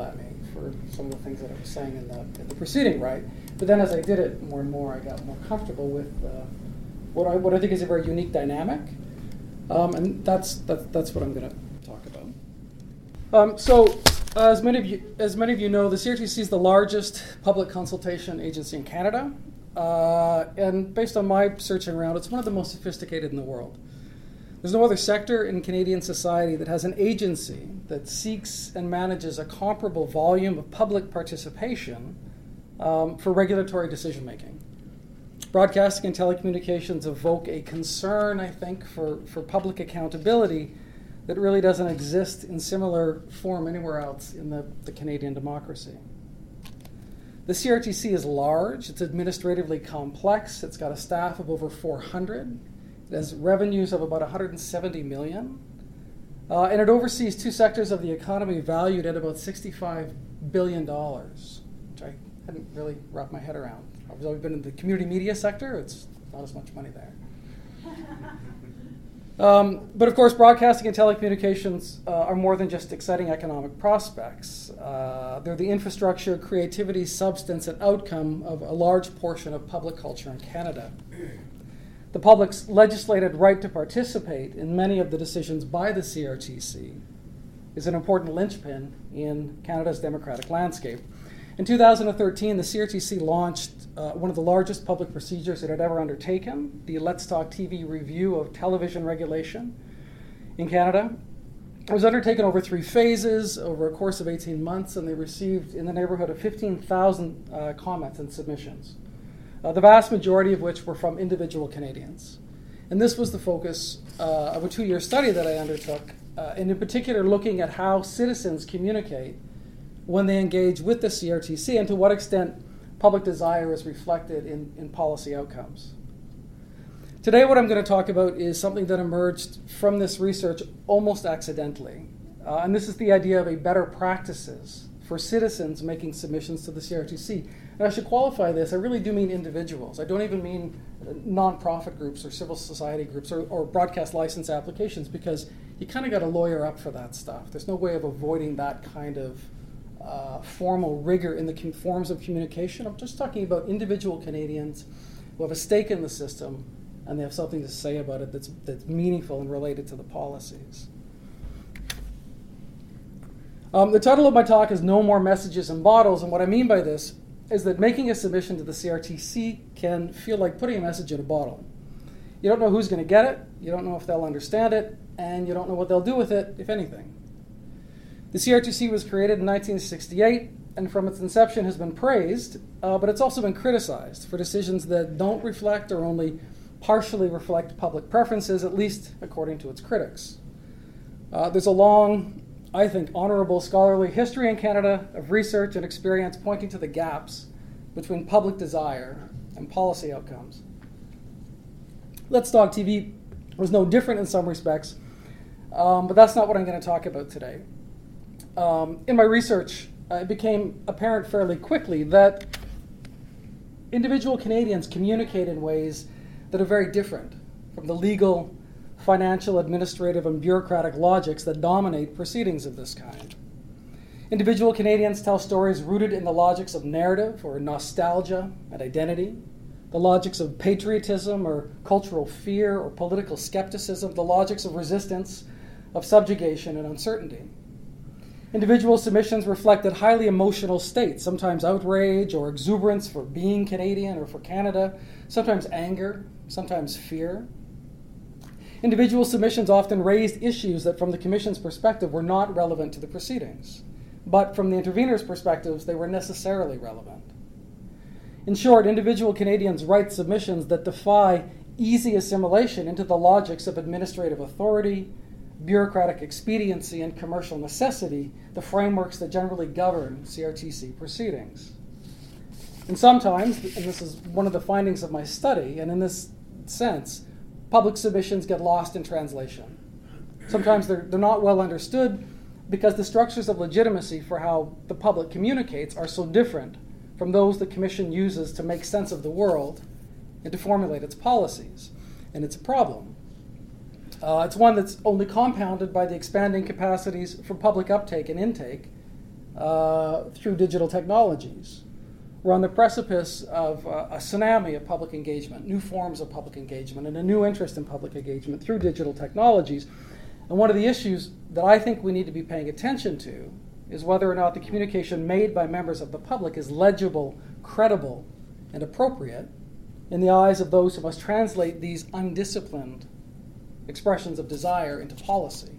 Speaker 4: for some of the things that I was saying in the, in the preceding, right? But then as I did it more and more, I got more comfortable with uh, what I what I think is a very unique dynamic, um, and that's that's that's what I'm going to talk about. Um, so, uh, as many of you as many of you know, the C R T C is the largest public consultation agency in Canada, uh, and based on my searching around, it's one of the most sophisticated in the world. There's no other sector in Canadian society that has an agency that seeks and manages a comparable volume of public participation um, for regulatory decision-making. Broadcasting and telecommunications evoke a concern, I think, for, for public accountability that really doesn't exist in similar form anywhere else in the, the Canadian democracy. The C R T C is large, it's administratively complex, it's got a staff of over four hundred. It has revenues of about one hundred seventy million dollars, uh, and it oversees two sectors of the economy valued at about sixty-five billion dollars, which I hadn't really wrapped my head around. I've always been in the community media sector. It's not as much money there. um, but of course, broadcasting and telecommunications uh, are more than just exciting economic prospects. Uh, they're the infrastructure, creativity, substance, and outcome of a large portion of public culture in Canada. The public's legislated right to participate in many of the decisions by the C R T C is an important linchpin in Canada's democratic landscape. In two thousand thirteen, the C R T C launched uh, one of the largest public procedures it had ever undertaken, the Let's Talk T V review of television regulation in Canada. It was undertaken over three phases over a course of eighteen months, and they received in the neighborhood of fifteen thousand uh, comments and submissions. Uh, the vast majority of which were from individual Canadians. And this was the focus uh, of a two-year study that I undertook, uh, and in particular looking at how citizens communicate when they engage with the C R T C and to what extent public desire is reflected in, in policy outcomes. Today what I'm going to talk about is something that emerged from this research almost accidentally, uh, and this is the idea of a better practices for citizens making submissions to the C R T C. And I should qualify this, I really do mean individuals. I don't even mean nonprofit groups or civil society groups or, or broadcast license applications, because you kind of got to lawyer up for that stuff. There's no way of avoiding that kind of uh, formal rigor in the com- forms of communication. I'm just talking about individual Canadians who have a stake in the system and they have something to say about it that's, that's meaningful and related to the policies. Um, the title of my talk is No More Messages in Bottles, and what I mean by this is that making a submission to the C R T C can feel like putting a message in a bottle. You don't know who's going to get it, you don't know if they'll understand it, and you don't know what they'll do with it, if anything. The C R T C was created in nineteen sixty-eight, and from its inception has been praised, uh, but it's also been criticized for decisions that don't reflect or only partially reflect public preferences, at least according to its critics. Uh, there's a long, I think, honorable scholarly history in Canada of research and experience pointing to the gaps between public desire and policy outcomes. Let's Talk T V was no different in some respects, um, but that's not what I'm going to talk about today. Um, in my research, uh, it became apparent fairly quickly that individual Canadians communicate in ways that are very different from the legal, financial, administrative, and bureaucratic logics that dominate proceedings of this kind. Individual Canadians tell stories rooted in the logics of narrative or nostalgia and identity, the logics of patriotism or cultural fear or political skepticism, the logics of resistance, of subjugation and uncertainty. Individual submissions reflected highly emotional states, sometimes outrage or exuberance for being Canadian or for Canada, sometimes anger, sometimes fear. Individual submissions often raised issues that from the Commission's perspective were not relevant to the proceedings, but from the interveners' perspectives they were necessarily relevant. In short, individual Canadians write submissions that defy easy assimilation into the logics of administrative authority, bureaucratic expediency, and commercial necessity, the frameworks that generally govern C R T C proceedings. And sometimes, and this is one of the findings of my study, and in this sense, public submissions get lost in translation. Sometimes they're, they're not well understood because the structures of legitimacy for how the public communicates are so different from those the Commission uses to make sense of the world and to formulate its policies. And it's a problem. Uh, it's one that's only compounded by the expanding capacities for public uptake and intake uh, through digital technologies. We're on the precipice of uh, a tsunami of public engagement, new forms of public engagement, and a new interest in public engagement through digital technologies. And one of the issues that I think we need to be paying attention to is whether or not the communication made by members of the public is legible, credible, and appropriate in the eyes of those who must translate these undisciplined expressions of desire into policy.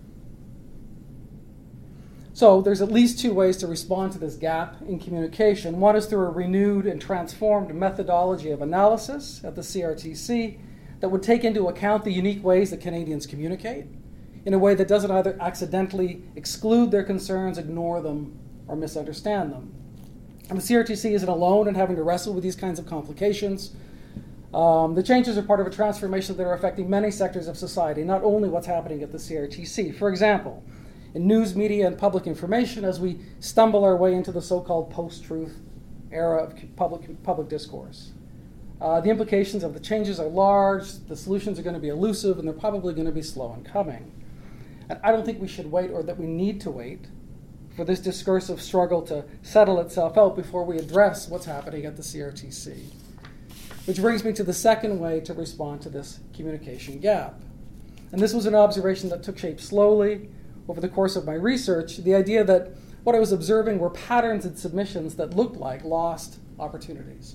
Speaker 4: So there's at least two ways to respond to this gap in communication. One is through a renewed and transformed methodology of analysis at the C R T C that would take into account the unique ways that Canadians communicate in a way that doesn't either accidentally exclude their concerns, ignore them, or misunderstand them. And the C R T C isn't alone in having to wrestle with these kinds of complications. Um, the changes are part of a transformation that are affecting many sectors of society, not only what's happening at the C R T C. For example, in news, media, and public information, as we stumble our way into the so-called post-truth era of public, public discourse. Uh, the implications of the changes are large, the solutions are going to be elusive, and they're probably going to be slow in coming. And I don't think we should wait, or that we need to wait, for this discursive struggle to settle itself out before we address what's happening at the C R T C. Which brings me to the second way to respond to this communication gap. And this was an observation that took shape slowly over the course of my research, the idea that what I was observing were patterns in submissions that looked like lost opportunities.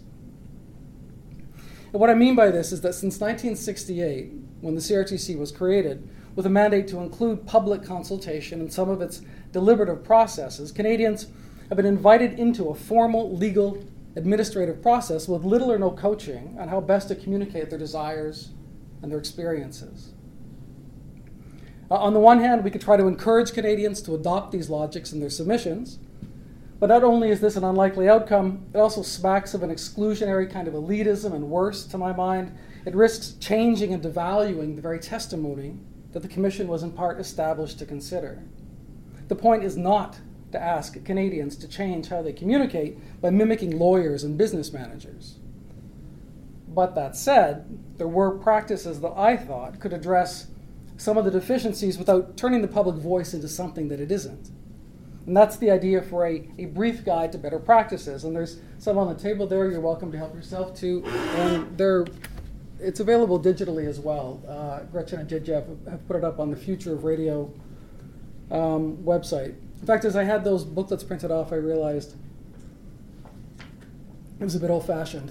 Speaker 4: And what I mean by this is that since nineteen sixty-eight, when the C R T C was created, with a mandate to include public consultation in some of its deliberative processes, Canadians have been invited into a formal, legal, administrative process with little or no coaching on how best to communicate their desires and their experiences. Uh, on the one hand, we could try to encourage Canadians to adopt these logics in their submissions, but not only is this an unlikely outcome, it also smacks of an exclusionary kind of elitism, and worse, to my mind, it risks changing and devaluing the very testimony that the Commission was in part established to consider. The point is not to ask Canadians to change how they communicate by mimicking lawyers and business managers. But that said, there were practices that I thought could address some of the deficiencies without turning the public voice into something that it isn't. And that's the idea for a, a brief guide to better practices. And there's some on the table there. You're welcome to help yourself to. And they're, it's available digitally as well. Uh, Gretchen and Jeff have put it up on the Future of Radio um, website. In fact, as I had those booklets printed off, I realized it was a bit old-fashioned.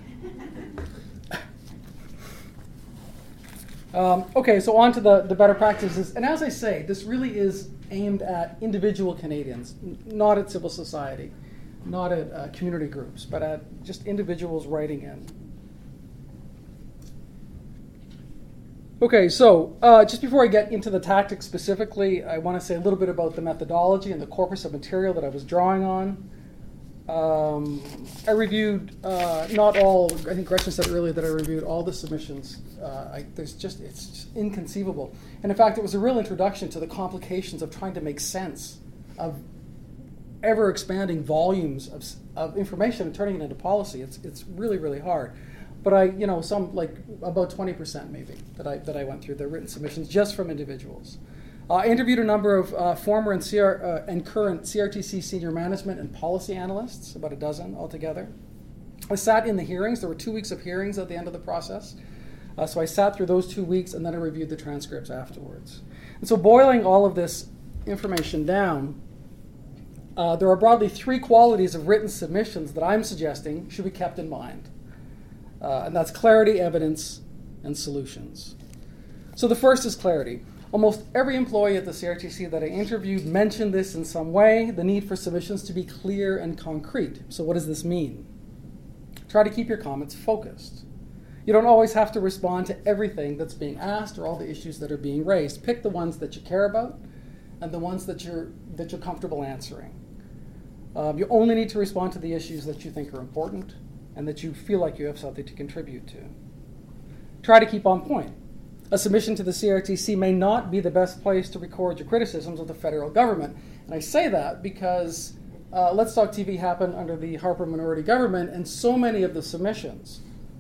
Speaker 4: Um, okay, so on to the, the better practices. And as I say, this really is aimed at individual Canadians, n- not at civil society, not at uh, community groups, but at just individuals writing in. Okay, so uh, just before I get into the tactics specifically, I want to say a little bit about the methodology and the corpus of material that I was drawing on. Um, I reviewed uh, not all, I think Gretchen said earlier that I reviewed all the submissions. Uh, I, there's just, it's just inconceivable. And in fact, it was a real introduction to the complications of trying to make sense of ever expanding volumes of, of information and turning it into policy. It's, it's really, really hard. But I, you know, some, like about twenty percent maybe that I, that I went through, the written submissions just from individuals. Uh, I interviewed a number of uh, former and, C R, uh, and current C R T C senior management and policy analysts, about a dozen altogether. I sat in the hearings. There were two weeks of hearings at the end of the process. Uh, so I sat through those two weeks, and then I reviewed the transcripts afterwards. And so boiling all of this information down, uh, there are broadly three qualities of written submissions that I'm suggesting should be kept in mind. Uh, and that's clarity, evidence, and solutions. So the first is clarity. Almost every employee at the C R T C that I interviewed mentioned this in some way, the need for submissions to be clear and concrete. So what does this mean? Try to keep your comments focused. You don't always have to respond to everything that's being asked or all the issues that are being raised. Pick the ones that you care about and the ones that you're, that you're comfortable answering. Um, you only need to respond to the issues that you think are important and that you feel like you have something to contribute to. Try to keep on point. A submission to the C R T C may not be the best place to record your criticisms of the federal government. And I say that because uh, Let's Talk T V happened under the Harper minority government, and so many of the submissions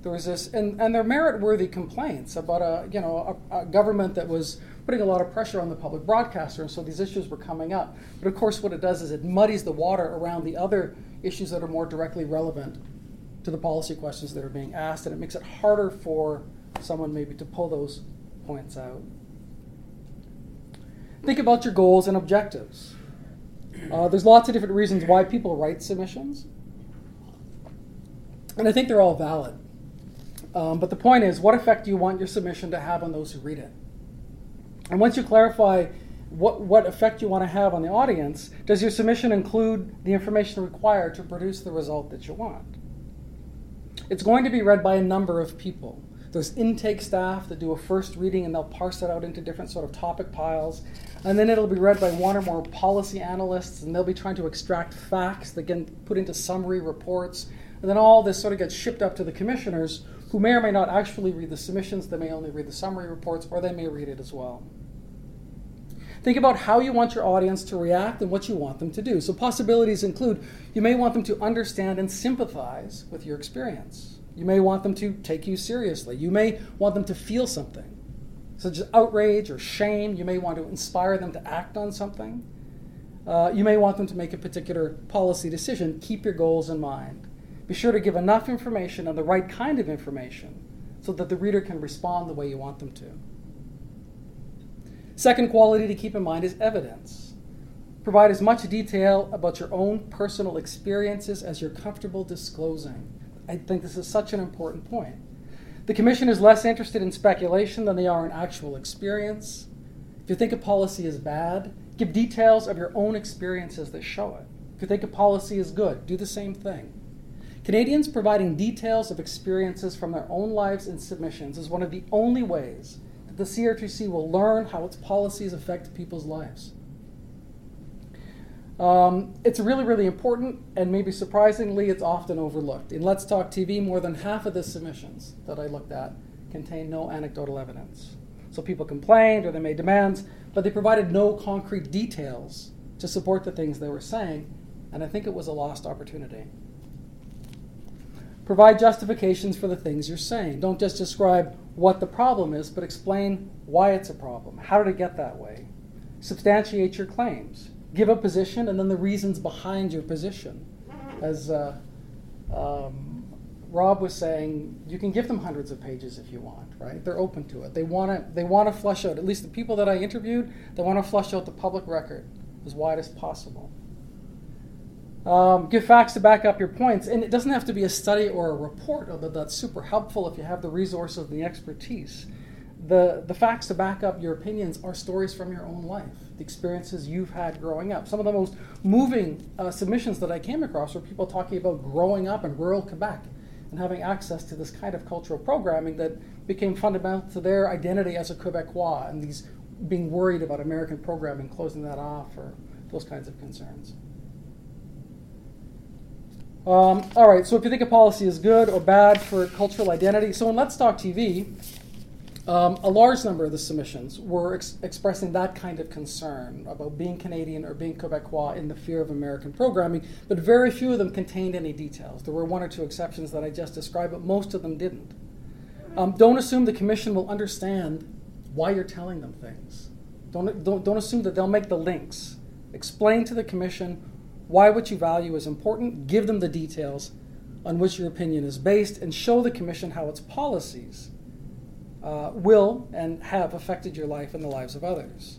Speaker 4: There was this, and, and they're merit-worthy complaints about a you know a, a government that was putting a lot of pressure on the public broadcaster, and so these issues were coming up. But of course, what it does is it muddies the water around the other issues that are more directly relevant to the policy questions that are being asked, and it makes it harder for someone maybe to pull those points out. Think about your goals and objectives. Uh, there's lots of different reasons why people write submissions, and I think they're all valid. Um, but the point is, what effect do you want your submission to have on those who read it? And once you clarify what, what effect you want to have on the audience, does your submission include the information required to produce the result that you want? It's going to be read by a number of people. There's intake staff that do a first reading and they'll parse it out into different sort of topic piles. And then it'll be read by one or more policy analysts, and they'll be trying to extract facts that get put into summary reports. And then all this sort of gets shipped up to the commissioners, who may or may not actually read the submissions. They may only read the summary reports, or they may read it as well. Think about how you want your audience to react and what you want them to do. So possibilities include, you may want them to understand and sympathize with your experience. You may want them to take you seriously. You may want them to feel something, such as outrage or shame. You may want to inspire them to act on something. Uh, you may want them to make a particular policy decision. Keep your goals in mind. Be sure to give enough information and the right kind of information so that the reader can respond the way you want them to. Second quality to keep in mind is evidence. Provide as much detail about your own personal experiences as you're comfortable disclosing. I think this is such an important point. The Commission is less interested in speculation than they are in actual experience. If you think a policy is bad, give details of your own experiences that show it. If you think a policy is good, do the same thing. Canadians providing details of experiences from their own lives in submissions is one of the only ways that the C R T C will learn how its policies affect people's lives. Um, it's really, really important, and maybe surprisingly, it's often overlooked. In Let's Talk T V, more than half of the submissions that I looked at contained no anecdotal evidence. So people complained or they made demands, but they provided no concrete details to support the things they were saying, and I think it was a lost opportunity. Provide justifications for the things you're saying. Don't just describe what the problem is, but explain why it's a problem. How did it get that way? Substantiate your claims. Give a position and then the reasons behind your position. As uh, um, Rob was saying, you can give them hundreds of pages if you want, right? They're open to it. They want to they want to flesh out, at least the people that I interviewed, they want to flesh out the public record as wide as possible. Um, give facts to back up your points. And it doesn't have to be a study or a report, although that's super helpful if you have the resources and the expertise. The, the facts to back up your opinions are stories from your own life, the experiences you've had growing up. Some of the most moving uh, submissions that I came across were people talking about growing up in rural Quebec and having access to this kind of cultural programming that became fundamental to their identity as a Quebecois, and these being worried about American programming closing that off, or those kinds of concerns. Um, all right, so if you think a policy is good or bad for cultural identity, so in Let's Talk T V, um, a large number of the submissions were ex- expressing that kind of concern about being Canadian or being Quebecois in the fear of American programming, but very few of them contained any details. There were one or two exceptions that I just described, but most of them didn't. Um, don't assume the Commission will understand why you're telling them things. Don't, don't, don't assume that they'll make the links. Explain to the Commission why what you value is important, give them the details on which your opinion is based, and show the Commission how its policies uh, will and have affected your life and the lives of others.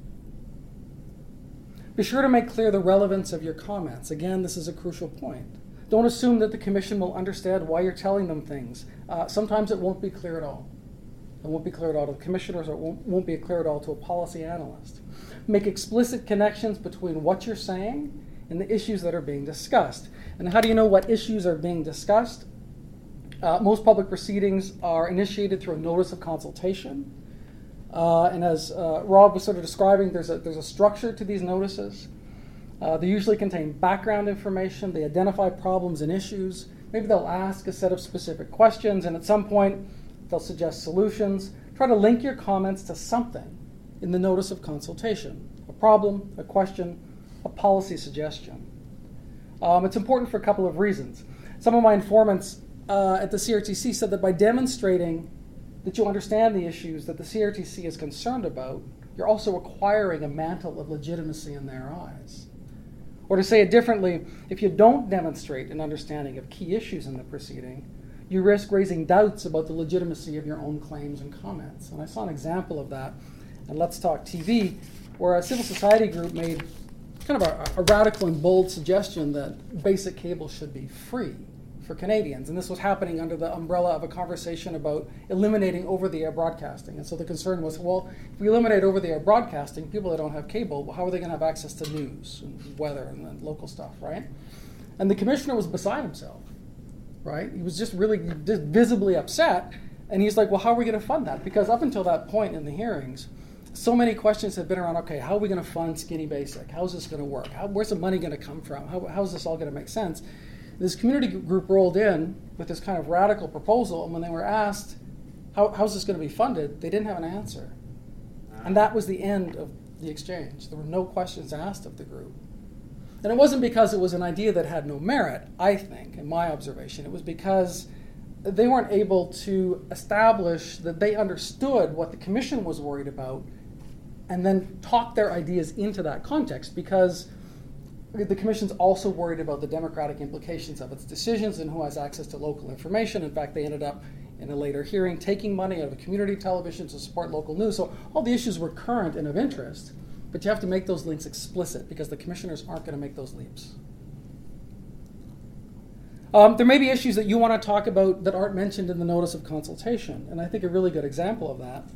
Speaker 4: Be sure to make clear the relevance of your comments. Again, this is a crucial point. Don't assume that the Commission will understand why you're telling them things. Uh, sometimes it won't be clear at all. It won't be clear at all to the commissioners, or it won't, won't be clear at all to a policy analyst. Make explicit connections between what you're saying and the issues that are being discussed. And how do you know what issues are being discussed? Uh, most public proceedings are initiated through a notice of consultation. Uh, and as uh, Rob was sort of describing, there's a, there's a structure to these notices. Uh, they usually contain background information. They identify problems and issues. Maybe they'll ask a set of specific questions, and at some point they'll suggest solutions. Try to link your comments to something in the notice of consultation. A problem, a question, a policy suggestion. Um, it's important for a couple of reasons. Some of my informants uh, at the C R T C said that by demonstrating that you understand the issues that the C R T C is concerned about, you're also acquiring a mantle of legitimacy in their eyes. Or to say it differently, if you don't demonstrate an understanding of key issues in the proceeding, you risk raising doubts about the legitimacy of your own claims and comments. And I saw an example of that on Let's Talk T V, where a civil society group made kind of a, a radical and bold suggestion that basic cable should be free for Canadians. And this was happening under the umbrella of a conversation about eliminating over-the-air broadcasting. And so the concern was, well, if we eliminate over-the-air broadcasting, people that don't have cable, well, how are they going to have access to news and weather and then local stuff, right? And the commissioner was beside himself, right? He was just really just visibly upset. And he's like, well, how are we going to fund that? Because up until that point in the hearings, so many questions have been around, okay, how are we going to fund Skinny Basic? How's this going to work? How, where's the money going to come from? How, how's this all going to make sense? This community group rolled in with this kind of radical proposal, and when they were asked, how, how's this going to be funded, they didn't have an answer. And that was the end of the exchange. There were no questions asked of the group. And it wasn't because it was an idea that had no merit, I think, in my observation. It was because they weren't able to establish that they understood what the commission was worried about and then talk their ideas into that context, because the commission's also worried about the democratic implications of its decisions and who has access to local information. In fact, they ended up in a later hearing taking money out of community television to support local news. So all the issues were current and of interest, but you have to make those links explicit because the commissioners aren't going to make those leaps. Um, there may be issues that you want to talk about that aren't mentioned in the notice of consultation, and I think a really good example of that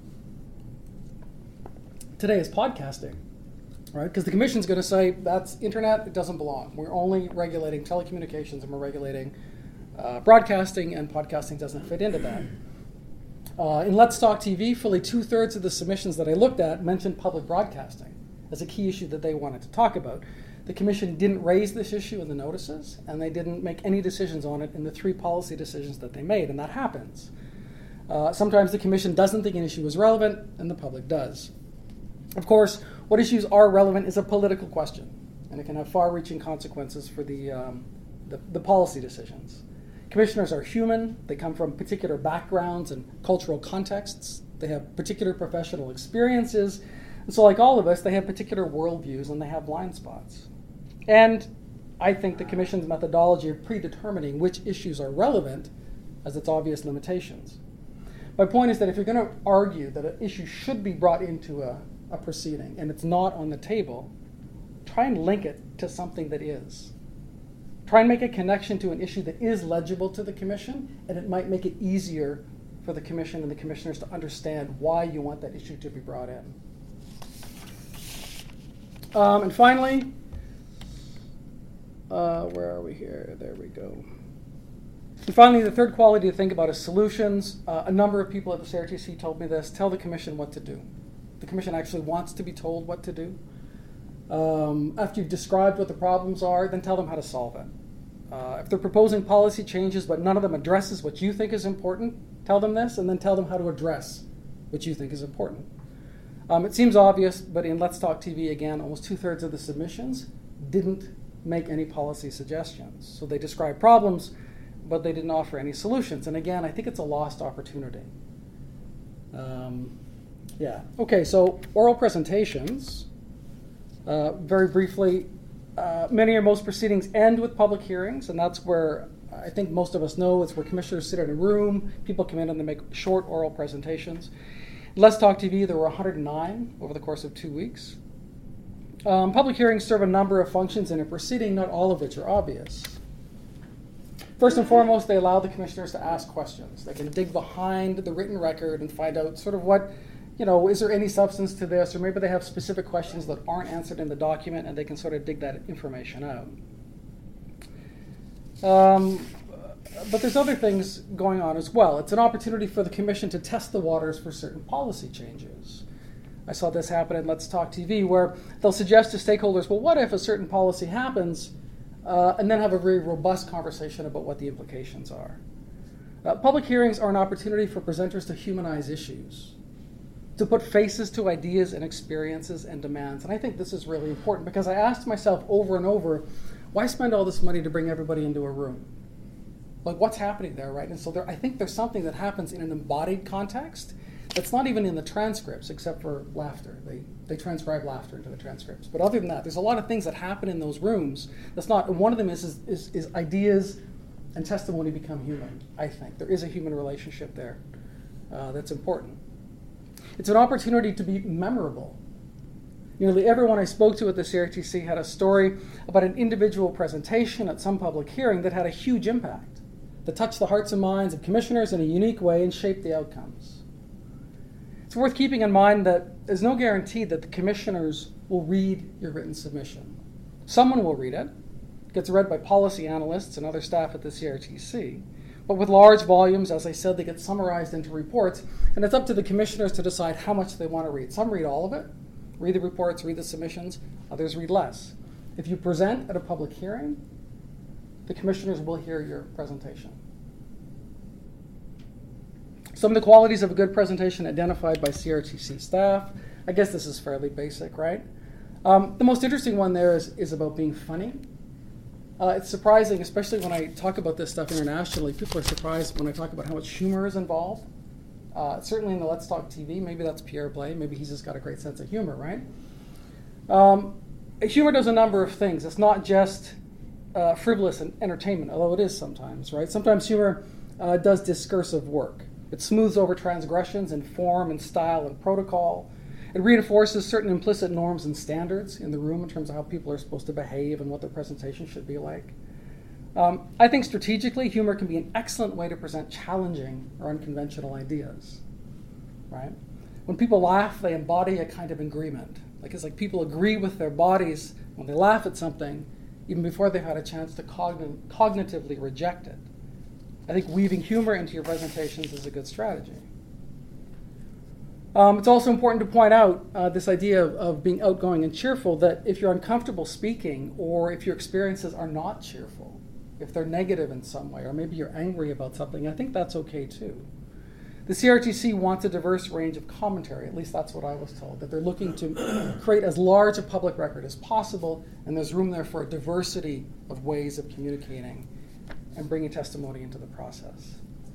Speaker 4: today is podcasting. Right, because the commission's going to say that's internet, it doesn't belong. We're only regulating telecommunications and we're regulating uh, broadcasting, and podcasting doesn't fit into that. Uh, in Let's Talk T V, fully two-thirds of the submissions that I looked at mentioned public broadcasting as a key issue that they wanted to talk about. The commission didn't raise this issue in the notices, and they didn't make any decisions on it in the three policy decisions that they made, and that happens. Uh, sometimes the commission doesn't think an issue is relevant, and the public does. Of course, what issues are relevant is a political question, and it can have far-reaching consequences for the, um, the, the policy decisions. Commissioners are human. They come from particular backgrounds and cultural contexts. They have particular professional experiences. And so like all of us, they have particular worldviews and they have blind spots. And I think the Commission's methodology of predetermining which issues are relevant has its obvious limitations. My point is that if you're going to argue that an issue should be brought into a a proceeding and it's not on the table, try and link it to something that is. Try and make a connection to an issue that is legible to the commission, and it might make it easier for the commission and the commissioners to understand why you want that issue to be brought in. Um, and finally, uh, where are we here? There we go. And finally, the third quality to think about is solutions. Uh, a number of people at the C R T C told me this: tell the commission what to do. The commission actually wants to be told what to do. Um, after you've described what the problems are, then tell them how to solve it. Uh, if they're proposing policy changes but none of them addresses what you think is important, tell them this, and then tell them how to address what you think is important. Um, it seems obvious, but in Let's Talk T V, again, almost two-thirds of the submissions didn't make any policy suggestions. So they described problems, but they didn't offer any solutions. And again, I think it's a lost opportunity. Um, Yeah. Okay, so oral presentations. Uh, very briefly, uh, many or most proceedings end with public hearings, and that's where I think most of us know it's where commissioners sit in a room, people come in and they make short oral presentations. Let's Talk T V, there were one hundred nine over the course of two weeks. Um, public hearings serve a number of functions in a proceeding, not all of which are obvious. First and foremost, they allow the commissioners to ask questions. They can dig behind the written record and find out sort of what, you know, is there any substance to this? Or maybe they have specific questions that aren't answered in the document and they can sort of dig that information out. Um, but there's other things going on as well. It's an opportunity for the commission to test the waters for certain policy changes. I saw this happen in Let's Talk T V, where they'll suggest to stakeholders, well, what if a certain policy happens, uh, and then have a very robust conversation about what the implications are. Uh, public hearings are an opportunity for presenters to humanize issues, to put faces to ideas and experiences and demands. And I think this is really important because I asked myself over and over, why spend all this money to bring everybody into a room? Like what's happening there, right? And so there, I think there's something that happens in an embodied context that's not even in the transcripts, except for laughter. They they transcribe laughter into the transcripts. But other than that, there's a lot of things that happen in those rooms. That's not. And one of them is is, is is ideas and testimony become human. I think there is a human relationship there uh, that's important. It's an opportunity to be memorable. Nearly everyone I spoke to at the C R T C had a story about an individual presentation at some public hearing that had a huge impact, that touched the hearts and minds of commissioners in a unique way and shaped the outcomes. It's worth keeping in mind that there's no guarantee that the commissioners will read your written submission. Someone will read it. It gets read by policy analysts and other staff at the C R T C. But with large volumes, as I said, they get summarized into reports, and it's up to the commissioners to decide how much they want to read. Some read all of it, read the reports, read the submissions. Others read less. If you present at a public hearing, the commissioners will hear your presentation. Some of the qualities of a good presentation identified by C R T C staff. I guess this is fairly basic, right? Um, the most interesting one there is, is about being funny. Uh, it's surprising, especially when I talk about this stuff internationally, people are surprised when I talk about how much humor is involved. Uh, certainly in the Let's Talk T V, maybe that's Pierre Blais, maybe he's just got a great sense of humor, right? Um, humor does a number of things. It's not just uh, frivolous and entertainment, although it is sometimes, right? Sometimes humor uh, does discursive work. It smooths over transgressions in form and style and protocol. It reinforces certain implicit norms and standards in the room in terms of how people are supposed to behave and what their presentation should be like. Um, I think strategically, humor can be an excellent way to present challenging or unconventional ideas, right? When people laugh, they embody a kind of agreement. Like it's like people agree with their bodies when they laugh at something, even before they've had a chance to cogn- cognitively reject it. I think weaving humor into your presentations is a good strategy. Um, it's also important to point out uh, this idea of, of being outgoing and cheerful, that if you're uncomfortable speaking or if your experiences are not cheerful, if they're negative in some way, or maybe you're angry about something, I think that's okay too. The C R T C wants a diverse range of commentary, at least that's what I was told, that they're looking to create as large a public record as possible, and there's room there for a diversity of ways of communicating and bringing testimony into the process.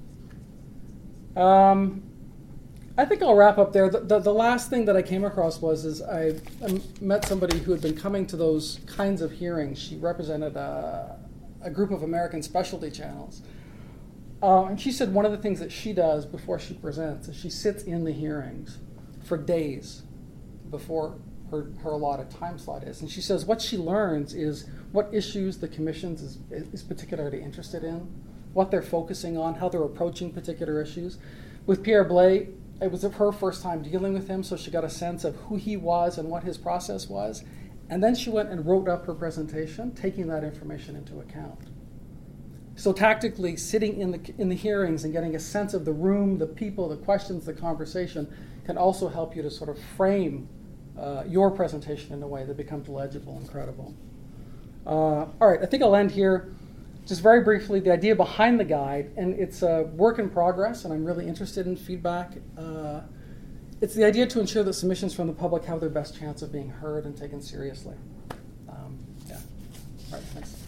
Speaker 4: Um, I think I'll wrap up there. The, the, the last thing that I came across was is I, I met somebody who had been coming to those kinds of hearings. She represented a, a group of American specialty channels. Uh, and she said one of the things that she does before she presents is she sits in the hearings for days before her, her allotted time slot is. And she says what she learns is what issues the commissions is, is particularly interested in, what they're focusing on, how they're approaching particular issues. With Pierre Blais, it was her first time dealing with him, so she got a sense of who he was and what his process was. And then she went and wrote up her presentation, taking that information into account. So tactically, sitting in the in the hearings and getting a sense of the room, the people, the questions, the conversation, can also help you to sort of frame uh, your presentation in a way that becomes legible and credible. Uh, all right, I think I'll end here. Just very briefly, the idea behind the guide, and it's a work in progress, and I'm really interested in feedback. Uh, it's the idea to ensure that submissions from the public have their best chance of being heard and taken seriously. Um, yeah. All right, thanks.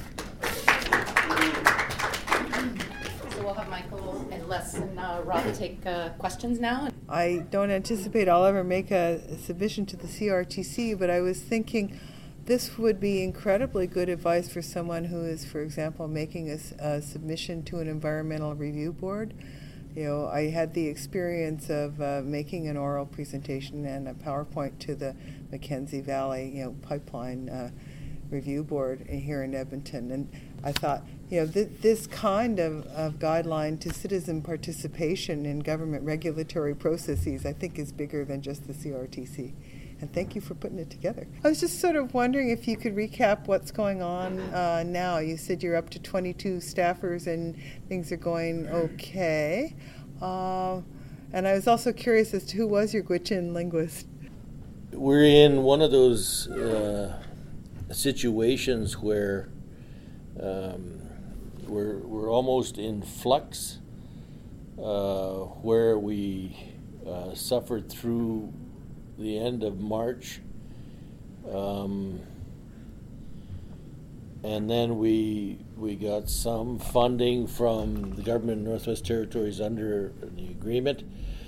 Speaker 3: So we'll have Michael and Les and uh, Rob take uh, questions now.
Speaker 5: I don't anticipate I'll ever make a, a submission to the C R T C, but I was thinking this would be incredibly good advice for someone who is, for example, making a, a submission to an environmental review board. You know, I had the experience of uh, making an oral presentation and a PowerPoint to the Mackenzie Valley, you know, pipeline uh, review board here in Edmonton, and I thought, you know, th- this kind of, of guideline to citizen participation in government regulatory processes, I think, is bigger than just the C R T C. And thank you for putting it together. I was just sort of wondering if you could recap what's going on uh, now. You said you're up to twenty-two staffers and things are going okay. Uh, and I was also curious as to who was your Gwich'in linguist?
Speaker 1: We're in one of those uh, situations where um, we're, we're almost in flux, uh, where we uh, suffered through the end of March, um, and then we we got some funding from the government of Northwest Territories under the agreement,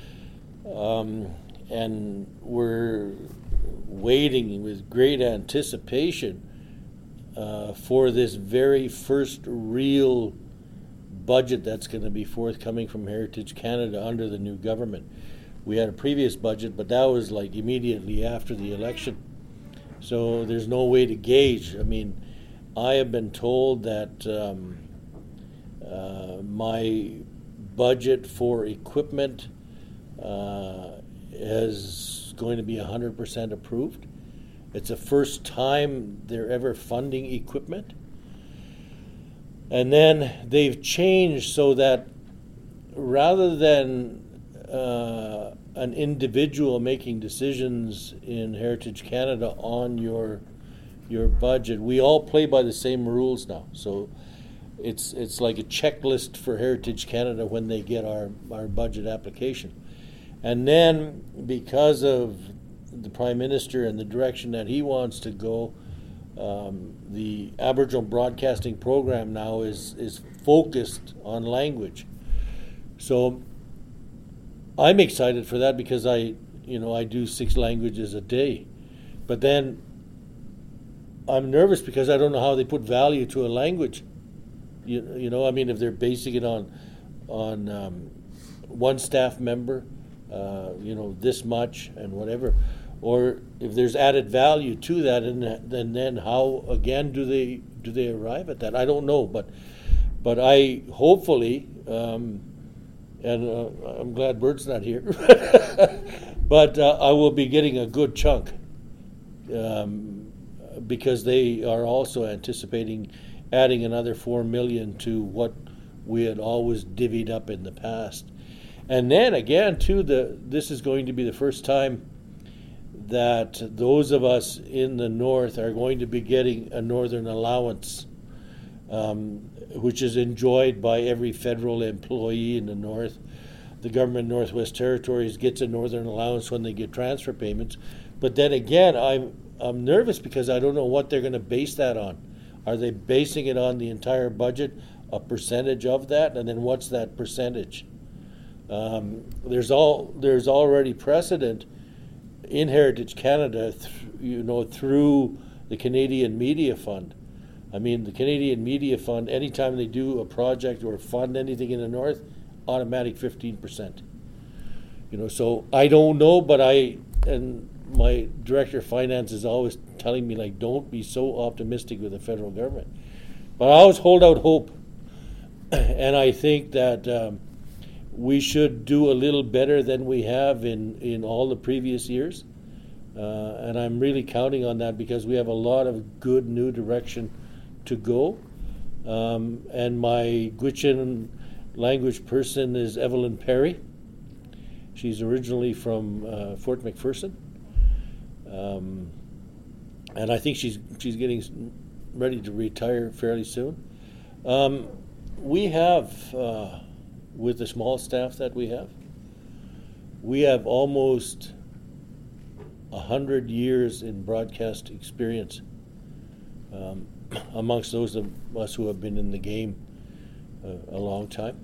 Speaker 1: um, and we're waiting with great anticipation uh, for this very first real budget that's going to be forthcoming from Heritage Canada under the new government. We had a previous budget, but that was like immediately after the election. So there's no way to gauge. I mean, I have been told that um, uh, my budget for equipment uh, is going to be one hundred percent approved. It's the first time they're ever funding equipment. And then they've changed so that rather than uh, an individual making decisions in Heritage Canada on your your budget, we all play by the same rules now. So it's it's like a checklist for Heritage Canada when they get our, our budget application. And then because of the Prime Minister and the direction that he wants to go, um, the Aboriginal Broadcasting Program now is, is focused on language. So I'm excited for that because I, you know, I do six languages a day. But then I'm nervous because I don't know how they put value to a language. You, you know, I mean, if they're basing it on on um, one staff member, uh, you know, this much and whatever, or if there's added value to that, and then then how again do they do they arrive at that? I don't know, but but I hopefully, um, and uh, I'm glad Bert's not here, but uh, I will be getting a good chunk. Um, because they are also anticipating adding another four million to what we had always divvied up in the past. And then again, too, the this is going to be the first time that those of us in the north are going to be getting a northern allowance, um, which is enjoyed by every federal employee in the north. The government of Northwest Territories gets a northern allowance when they get transfer payments. But then again, I'm I'm nervous because I don't know what they're going to base that on. Are they basing it on the entire budget, a percentage of that, and then what's that percentage? Um, there's all there's already precedent in Heritage Canada, th- you know, through the Canadian Media Fund. I mean, the Canadian Media Fund, anytime they do a project or fund anything in the north, automatic fifteen percent. You know, so I don't know, but I and. My director of finance is always telling me, like, don't be so optimistic with the federal government. But I always hold out hope. And I think that um, we should do a little better than we have in, in all the previous years. Uh, and I'm really counting on that because we have a lot of good new direction to go. Um, and my Gwich'in language person is Evelyn Perry. She's originally from uh, Fort McPherson. Um, and I think she's she's getting ready to retire fairly soon. Um, we have, uh, with the small staff that we have, we have almost a hundred years in broadcast experience um, amongst those of us who have been in the game uh, a long time.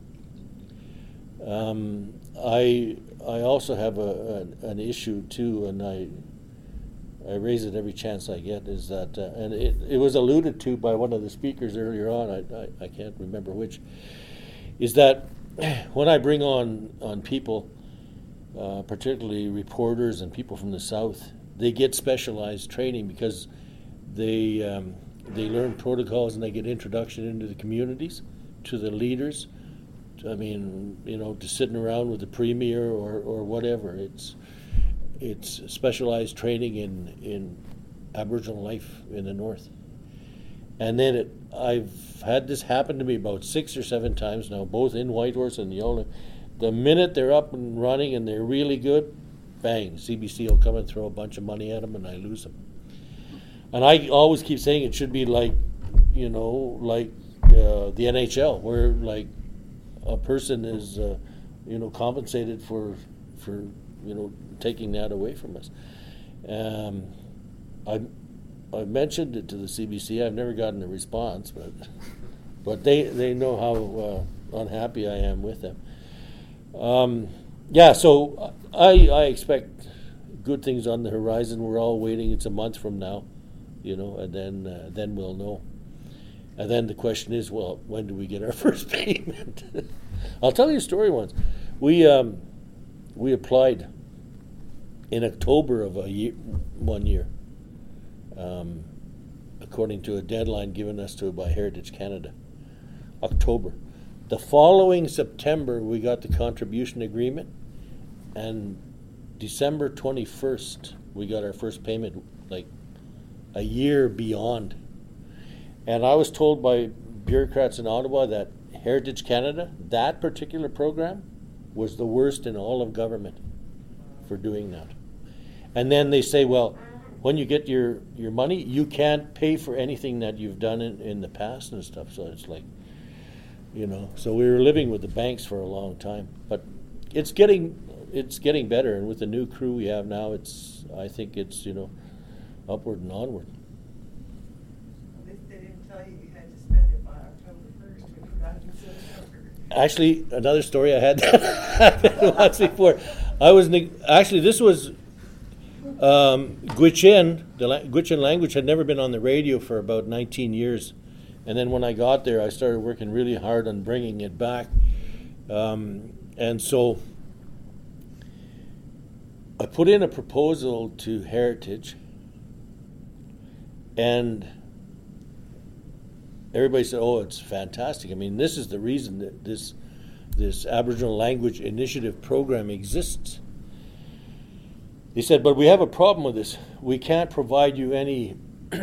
Speaker 1: Um, I I also have a, a an issue too, and I. I raise it every chance I get, is that, uh, and it, it was alluded to by one of the speakers earlier on, I, I, I can't remember which, is that when I bring on, on people, uh, particularly reporters and people from the South, they get specialized training because they, um, they learn protocols and they get introduction into the communities, to the leaders. I mean, you know, to sitting around with the premier or, or whatever. It's It's specialized training in, in Aboriginal life in the north. And then it, I've had this happen to me about six or seven times now, both in Whitehorse and Yolngu. The minute they're up and running and they're really good, bang, C B C will come and throw a bunch of money at them and I lose them. And I always keep saying it should be like, you know, like uh, the N H L, where like a person is, uh, you know, compensated for, for, you know, taking that away from us. Um, I I've mentioned it to the C B C. I've never gotten a response, but but they they know how uh, unhappy I am with them. Um, yeah, so I I expect good things on the horizon. We're all waiting. It's a month from now, you know, and then uh, then we'll know. And then the question is, well, when do we get our first payment? I'll tell you a story once. We um, we applied in October of a year, one year, um, according to a deadline given us to by Heritage Canada. October. The following September, we got the contribution agreement, and December twenty-first, we got our first payment, like a year beyond. And I was told by bureaucrats in Ottawa that Heritage Canada, that particular program, was the worst in all of government for doing that. And then they say, well, when you get your, your money, you can't pay for anything that you've done in, in the past and stuff. So it's like, you know, so we were living with the banks for a long time. But it's getting it's getting better, and with the new crew we have now, it's I think it's, you know, upward and onward.
Speaker 5: They didn't tell you you had to spend it by October first when you got it in September.
Speaker 1: Actually, another story I had happened once before. I was ne- actually this was um, Gwich'in. The la- Gwich'in language had never been on the radio for about nineteen years, and then when I got there, I started working really hard on bringing it back, um, and so I put in a proposal to Heritage, and everybody said, "Oh, it's fantastic." I mean, this is the reason that this this Aboriginal Language Initiative program exists. He said, "But we have a problem with this. We can't provide you any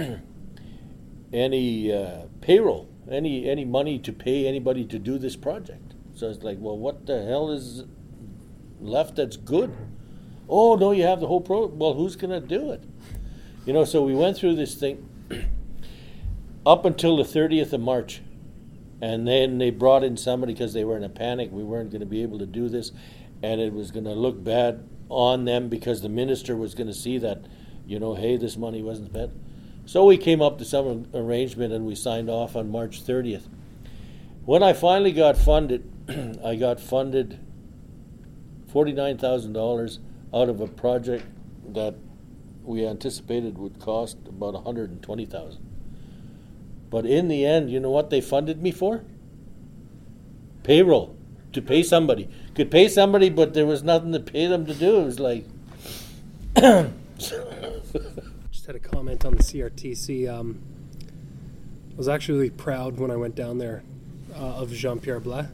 Speaker 1: any uh, payroll, any any money to pay anybody to do this project." So it's like, well, what the hell is left that's good? Oh no, you have the whole pro. Well, who's going to do it? You know, so we went through this thing up until the thirtieth of March. And then they brought in somebody because they were in a panic. We weren't going to be able to do this. And it was going to look bad on them because the minister was going to see that, you know, hey, this money wasn't spent. So we came up to some arrangement and we signed off on March thirtieth. When I finally got funded, I got funded forty-nine thousand dollars out of a project that we anticipated would cost about one hundred twenty thousand dollars. But in the end, you know what they funded me for? Payroll. To pay somebody. Could pay somebody, but there was nothing to pay them to do. It was like...
Speaker 6: Just had a comment on the C R T C. Um, I was actually really proud when I went down there uh, of Jean-Pierre Blais.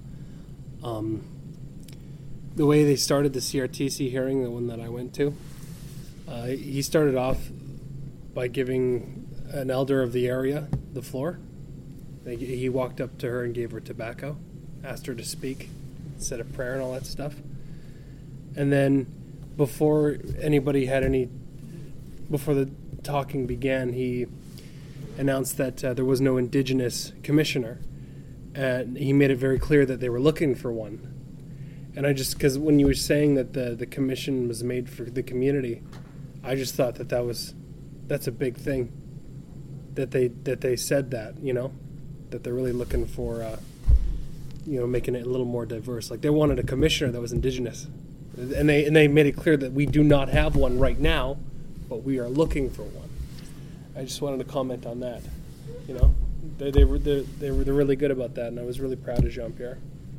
Speaker 6: Um, the way they started the C R T C hearing, the one that I went to, uh, he started off by giving an elder of the area the floor. He walked up to her and gave her tobacco, asked her to speak, said a prayer and all that stuff. And then before anybody had any, before the talking began, he announced that uh, there was no Indigenous commissioner. And he made it very clear that they were looking for one. And I just, because when you were saying that the, the commission was made for the community, I just thought that that was, that's a big thing. That they that they said that, you know, that they're really looking for, uh, you know, making it a little more diverse. Like they wanted a commissioner that was Indigenous, and they and they made it clear that we do not have one right now, but we are looking for one. I just wanted to comment on that. You know, they they were they, they were they're really good about that, and I was really proud of Jean-Pierre.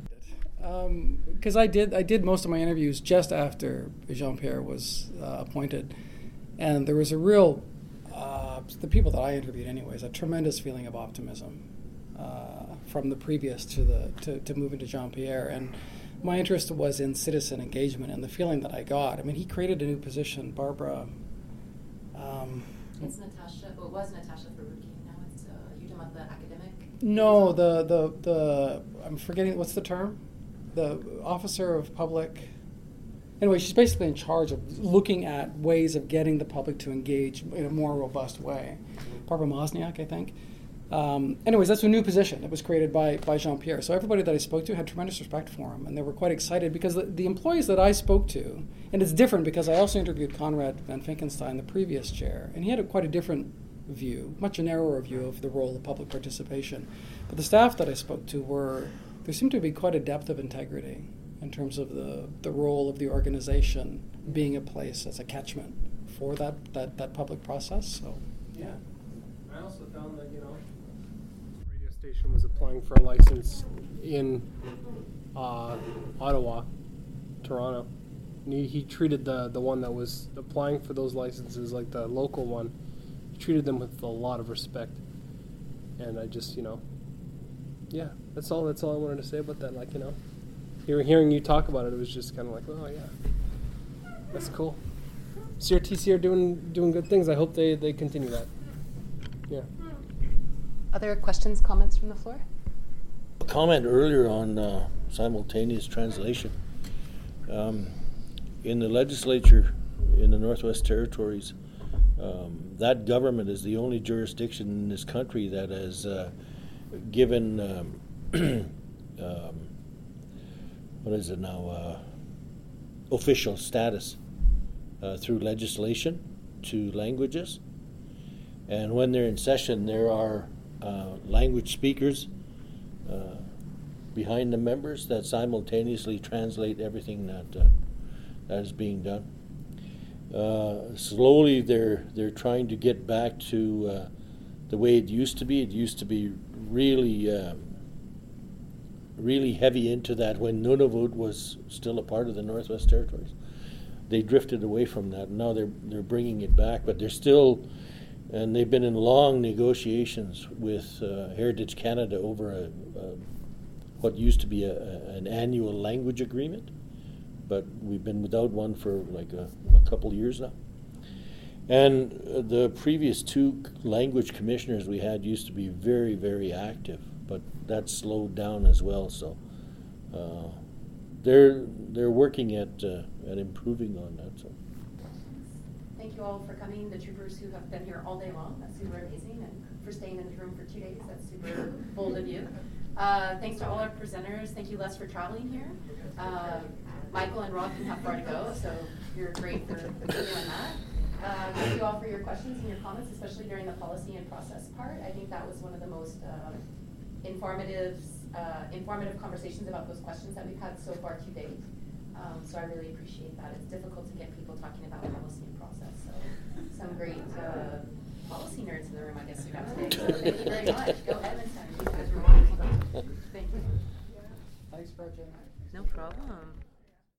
Speaker 4: Because um, I did I did most of my interviews just after Jean-Pierre was uh, appointed, and there was a real. Uh, the people that I interviewed anyways, a tremendous feeling of optimism uh, from the previous to the to, to moving to Jean-Pierre. And my interest was in citizen engagement, and the feeling that I got. I mean, he created a new position, Barbara. Um,
Speaker 3: it's Natasha, well, it was Natasha Faruqi. Now it's, uh, you're talking about the academic?
Speaker 4: No, the, the, the, I'm forgetting, what's the term? The officer of public... Anyway, she's basically in charge of looking at ways of getting the public to engage in a more robust way. Barbara Mosniak, I think. Um, anyways, that's a new position. It was created by, by Jean-Pierre. So everybody that I spoke to had tremendous respect for him, and they were quite excited because the, the employees that I spoke to, and it's different because I also interviewed Conrad Van Finkenstein, the previous chair, and he had a, quite a different view, much narrower view of the role of public participation. But the staff that I spoke to were, there seemed to be quite a depth of integrity in terms of the, the role of the organization being a place as a catchment for that, that, that public process. So, yeah.
Speaker 6: I also found that, you know, the radio station was applying for a license in uh, Ottawa, Toronto. And he, he treated the, the one that was applying for those licenses, like the local one, he treated them with a lot of respect. And I just, you know, yeah, that's all that's all I wanted to say about that. Like, you know, hearing, hearing you talk about it, it was just kind of like, oh, yeah, that's cool. C R T C are doing doing good things. I hope they, they continue that. Yeah.
Speaker 3: Other questions, comments from the floor?
Speaker 1: A comment earlier on uh, simultaneous translation. Um, in the legislature in the Northwest Territories, um, that government is the only jurisdiction in this country that has uh, given, um, um, what is it now, uh, official status uh, through legislation to languages. And when they're in session, there are uh, language speakers uh, behind the members that simultaneously translate everything that uh, that is being done. Uh, slowly, they're they're trying to get back to uh, the way it used to be. It used to be really um, really heavy into that when Nunavut was still a part of the Northwest Territories. They drifted away from that. Now they're they're bringing it back, but they're still. And they've been in long negotiations with uh, Heritage Canada over a, a, what used to be a, a, an annual language agreement, but we've been without one for like a, a couple of years now. And uh, the previous two language commissioners we had used to be very, very active, but that slowed down as well. So uh, they're they're working at uh, at improving on that. So.
Speaker 3: Thank you all for coming, the troopers who have been here all day long. That's super amazing. And for staying in the room for two days. That's super bold of you. Uh, thanks to all our presenters. Thank you, Les, for traveling here. Uh, Michael and Rob have far to go, so you're great for, for doing that. Uh, thank you all for your questions and your comments, especially during the policy and process part. I think that was one of the most uh, informative, uh, informative conversations about those questions that we've had so far to date. Um, so I really appreciate that. It's difficult to get people talking about policy and process. So some great uh, policy nerds in the room, I guess we got today. So thank you very much. Go Edmonton. You guys were wonderful. Thank you.
Speaker 4: Thanks, Brett.
Speaker 3: No problem.